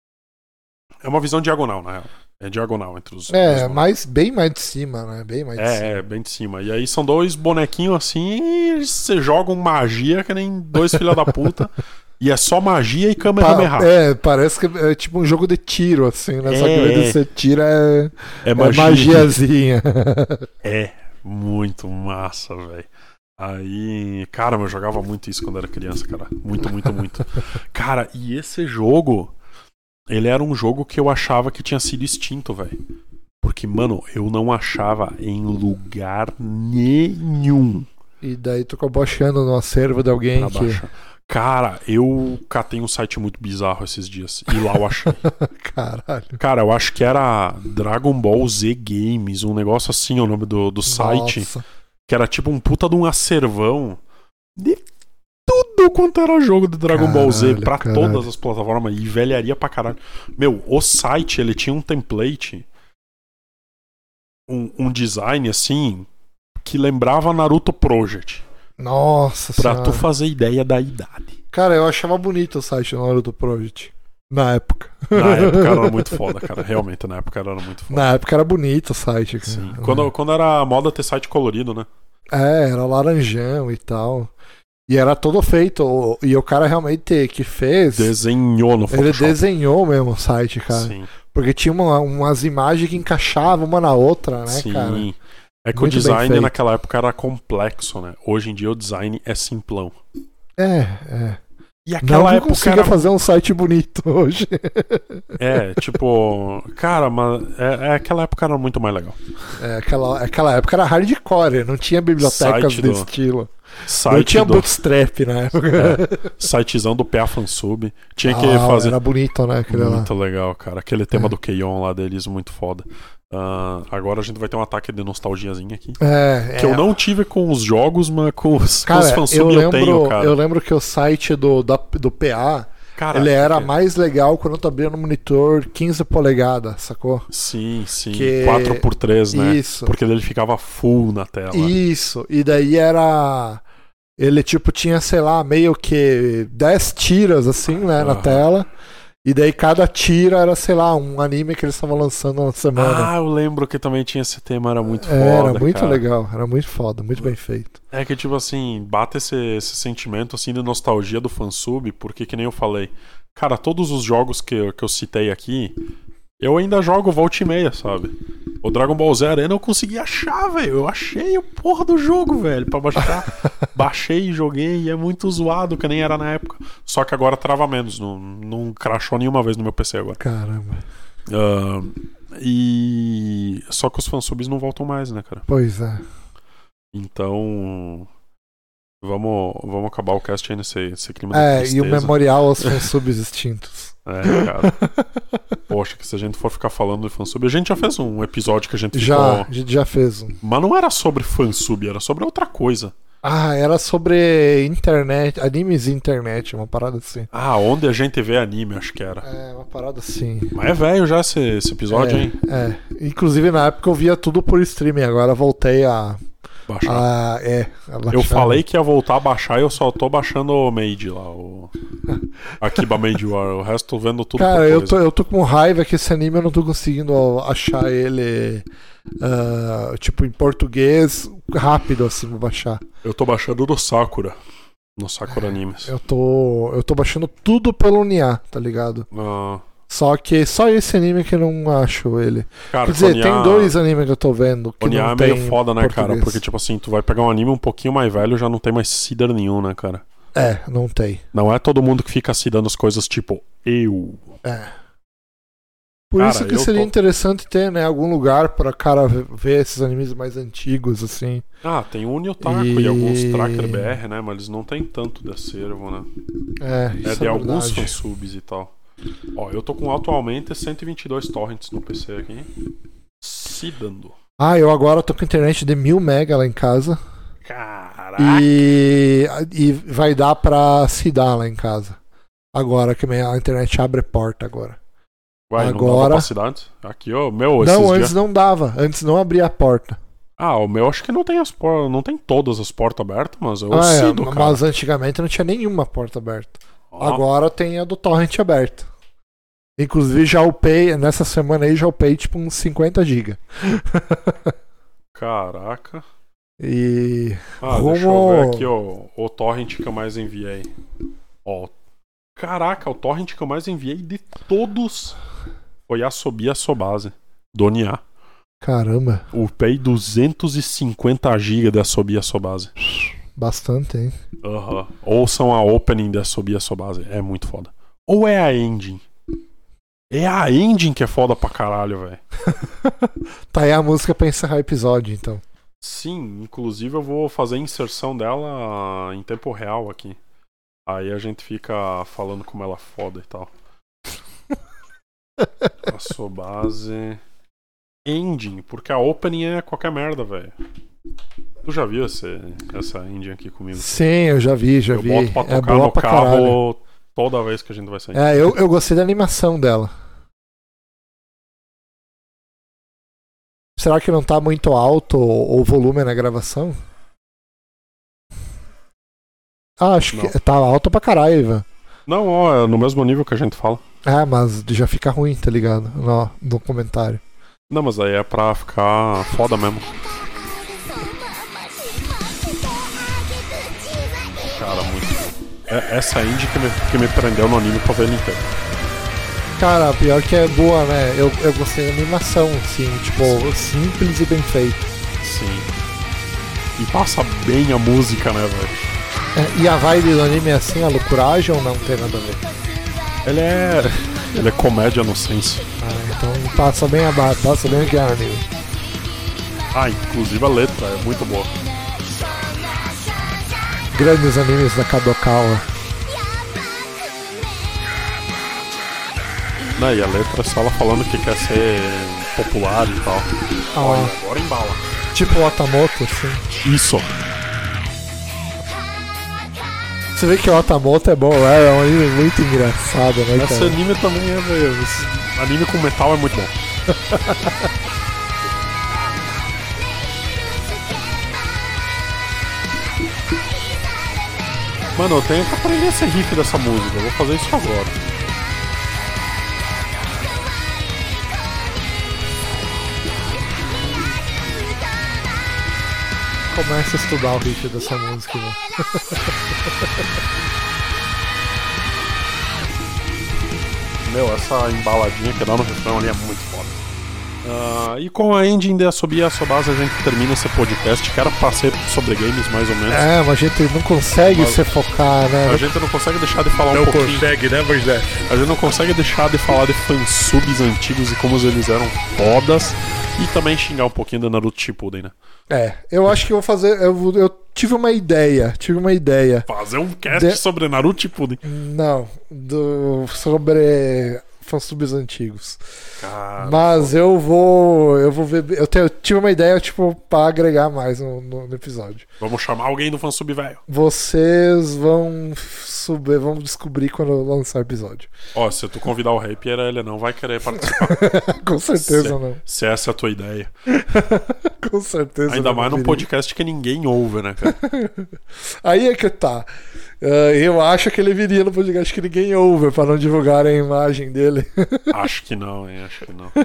É uma visão diagonal, na real. É diagonal entre os... É, os mais, bem mais de cima, né? Bem mais de é, cima. É, bem de cima. E aí são dois bonequinhos assim e você joga magia que nem dois filha da puta. E é só magia e Kamehameha. Pa- é, parece que é tipo um jogo de tiro, assim, né? É, Só que ao invés de você tira é, é, é magia. magiazinha. É, muito massa, velho. Aí, cara, eu jogava muito isso quando era criança, cara. Muito, muito, muito. Cara, e esse jogo, ele era um jogo que eu achava que tinha sido extinto, velho. Porque, mano, eu não achava em lugar nenhum. E daí tu acabou achando no acervo de alguém que... Baixa. Cara, eu catei um site muito bizarro esses dias. E lá eu achei. Caralho. Cara, eu acho que era Dragon Ball Z Games, um negócio assim, o nome do, do site. Nossa. Que era tipo um puta de um acervão de tudo quanto era jogo de Dragon caralho, Ball Z pra caralho. Todas as plataformas. E velharia pra caralho. Meu, o site, ele tinha um template, um, um design assim, que lembrava Naruto Project. Nossa Pra senhora. tu fazer ideia da idade. Cara, eu achava bonito o site na hora do Project. Na época. Na época era muito foda, cara. Realmente, na época era muito foda. Na época era bonito o site. Cara. Sim. Quando, quando era a moda ter site colorido, né? É, era laranjão e tal. E era todo feito. E o cara realmente que fez... Desenhou no Photoshop. Ele desenhou mesmo o site, cara. Sim. Porque tinha uma, umas imagens que encaixavam uma na outra, né, Sim. cara? É que muito o design naquela época era complexo, né? Hoje em dia o design é simplão. É, é. E aquela não época consiga era... fazer um site bonito hoje. É, tipo... Cara, mas é, é, aquela época era muito mais legal. É, aquela, aquela época era hardcore, não tinha bibliotecas Site do do... estilo. Site não tinha do... bootstrap na época. É, sitezão do P A Fansub. Tinha que ah, fazer... Era bonito, né? Aquele muito lá. legal, cara. Aquele tema é. do Keion lá deles, muito foda. Uh, agora a gente vai ter um ataque de nostalgiazinho aqui. É, que é. eu não tive com os jogos, mas com os, cara, com os fansub eu, eu lembro, tenho, cara. Eu lembro que o site do, da, do P A, Cara, ele era porque... mais legal quando tu abria no monitor quinze polegadas, sacou? Sim, sim. Que... quatro por três, né? Isso. Porque ele ficava full na tela. Isso. E daí era... Ele, tipo, tinha, sei lá, meio que dez tiras, assim, né, na Aham. tela. E daí cada tira era, sei lá, um anime que eles estavam lançando na semana. Ah, eu lembro que também tinha esse tema, era muito foda, Era muito cara. legal, era muito foda, muito bem feito. É que, tipo assim, bate esse, esse sentimento, assim, de nostalgia do fansub, porque, que nem eu falei, cara, todos os jogos que, eu- que eu citei aqui, eu ainda jogo volta e meia, sabe? O Dragon Ball Z Arena eu consegui achar, velho. Eu achei a porra do jogo, velho, pra baixar. Baixei, joguei e é muito zoado, que nem era na época. Só que agora trava menos, não, não crashou nenhuma vez no meu P C agora. Caramba. Ah, e... Só que os fansubs não voltam mais, né, cara? Pois é. Então... Vamos, vamos acabar o cast aí nesse, nesse clima É, de e o tristeza. memorial aos fansubs extintos. É, cara. Poxa, que se a gente for ficar falando de fansub... A gente já fez um episódio que a gente Já, ficou... a gente já fez um. Mas não era sobre fansub, era sobre outra coisa. Ah, era sobre internet, animes e internet, uma parada assim. Ah, onde a gente vê anime, acho que era. É, uma parada assim. Mas é velho já esse, esse episódio, é, hein? É. Inclusive na época eu via tudo por streaming, agora voltei a. Baixar. a é, a baixar. Eu falei que ia voltar a baixar e eu só tô baixando o Made lá, o Akiba Made War. O resto tô vendo tudo Cara, por eu coisa. tô, eu tô com raiva que esse anime eu não tô conseguindo achar ele ah, tipo em português rápido assim pra baixar. Eu tô baixando do Sakura. No Sakura Animes. Eu tô, eu tô baixando tudo pelo N A, tá ligado? Ah, Só que só esse anime que eu não acho ele. cara, Quer dizer, Konya- tem dois animes que eu tô vendo que Konya não é tem meio foda, né, cara? português. Porque, tipo assim, tu vai pegar um anime um pouquinho mais velho já não tem mais cider nenhum, né, cara? É, não tem. Não é todo mundo que fica cidando as coisas tipo eu. É. Por Cara, isso que eu seria tô- interessante ter, né, algum lugar pra cara ver esses animes mais antigos, assim. Ah, tem o Uniotaku e... E- alguns Tracker B R, né? Mas eles não tem tanto de acervo, né? É, isso É é, de alguns verdade. fansubs e tal. Ó, eu tô com atualmente cento e vinte e dois torrents no P C aqui. Se dando. Ah, eu agora tô com internet de mil mega lá em casa. Caraca! E, e vai dar pra se dar lá em casa. Agora que a internet abre porta agora. Uai, não dá agora- capacidade? Aqui, ó, meu, Não, esses antes dias... não dava. Antes não abria a porta. Ah, o meu acho que não tem as por... não tem todas as portas abertas, mas eu Ah, é, cido, cara. mas antigamente não tinha nenhuma porta aberta. Ó, Agora tem a do torrent aberta. Inclusive já upei, nessa semana aí já upei tipo uns cinquenta gigas. Caraca. E Ah, Rumo- deixa eu ver aqui, ó, o torrent que eu mais enviei. Ó, caraca, o torrent que eu mais enviei de todos foi a Sobi Asobase, do N A. caramba, Upei duzentos e cinquenta gigas da Sobi Asobase. bastante, hein? Aham. Ouçam a opening da Sobi Asobase, é muito foda. Ou é a engine? É a engine que é foda pra caralho, velho. Tá aí a música pra encerrar o episódio, então. Sim, inclusive eu vou fazer a inserção dela em tempo real aqui. Aí a gente fica falando como ela é foda e tal. A Asobase engine, porque a opening é qualquer merda, velho. Tu já viu esse, essa engine aqui comigo? Sim, eu já vi, já eu vi. boto pra É tocar boa no pra carro caralho. toda vez que a gente vai sair. É, eu, eu gostei da animação dela. Será que não tá muito alto o o volume na gravação? Ah, acho Não. que tá alto pra caralho, Ivan. Não, ó, é no mesmo nível que a gente fala. É, mas já fica ruim, tá ligado? No, no comentário. Não, mas aí é pra ficar foda mesmo. Cara, muito bom. É essa indie que me, que me prendeu no anime pra ver ele inteiro. Cara, pior que é boa, né? Eu, eu gostei da animação, assim, tipo, simples e bem feito. Sim. E passa bem a música, né, velho? É, e a vibe do anime é assim, a loucuragem ou não tem nada a ver? Ele é. Ele é comédia no senso. Ah, então passa bem a barra, passa bem aqui a anime. Ah, inclusive a letra é muito boa. Grandes animes da Kadokawa. Né, e a letra é só ela falando que quer ser popular e tal. Ah, Olha, agora embala. tipo o Atamoto, assim. Isso. Você vê que o Atamoto é bom, né? É um anime muito engraçado, né, Esse cara? anime também é, velho. Esse anime com metal é muito bom. Mano, eu tenho que aprender esse riff dessa música. Eu vou fazer isso agora. Começa a estudar o riff dessa música, né? Meu, essa embaladinha que dá no refrão ali é muito foda. Uh, e com a engine de Asobi e Asobase a gente termina esse podcast, que era pra ser sobre games mais ou menos. É, mas a gente não consegue Mas se focar, né? A gente não consegue deixar de falar Não um pouquinho. consegue, né, Moisés? A gente não consegue deixar de falar de fansubs antigos e como eles eram fodas. E também xingar um pouquinho da Naruto Shippuden, né? É, eu acho que eu vou fazer. Eu, vou- eu tive uma ideia. Tive uma ideia. Fazer um cast De- sobre Naruto Shippuden. Não, do, sobre fansubs antigos. Cara, Mas eu vou. Eu vou ver. Eu, te- eu tive uma ideia, tipo, pra agregar mais no, no- no episódio. vamos chamar alguém do fansub velho. Vocês vão subir, vão descobrir quando eu lançar o episódio. Ó, se tu convidar o Rapier, ele não vai querer participar. Com certeza se, não. se essa é a tua ideia. Com certeza Ainda não mais num viria. podcast que ninguém ouve, né, cara? Aí é que tá. Ah, eu acho que ele viria no podcast que ninguém ouve, pra não divulgar a imagem dele. Acho que não, hein? Acho que não.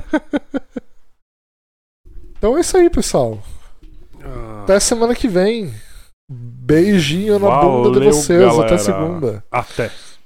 Então é isso aí, pessoal. Ah, Até semana que vem. Beijinho na bunda de valeu, vocês. Até galera. segunda. Até.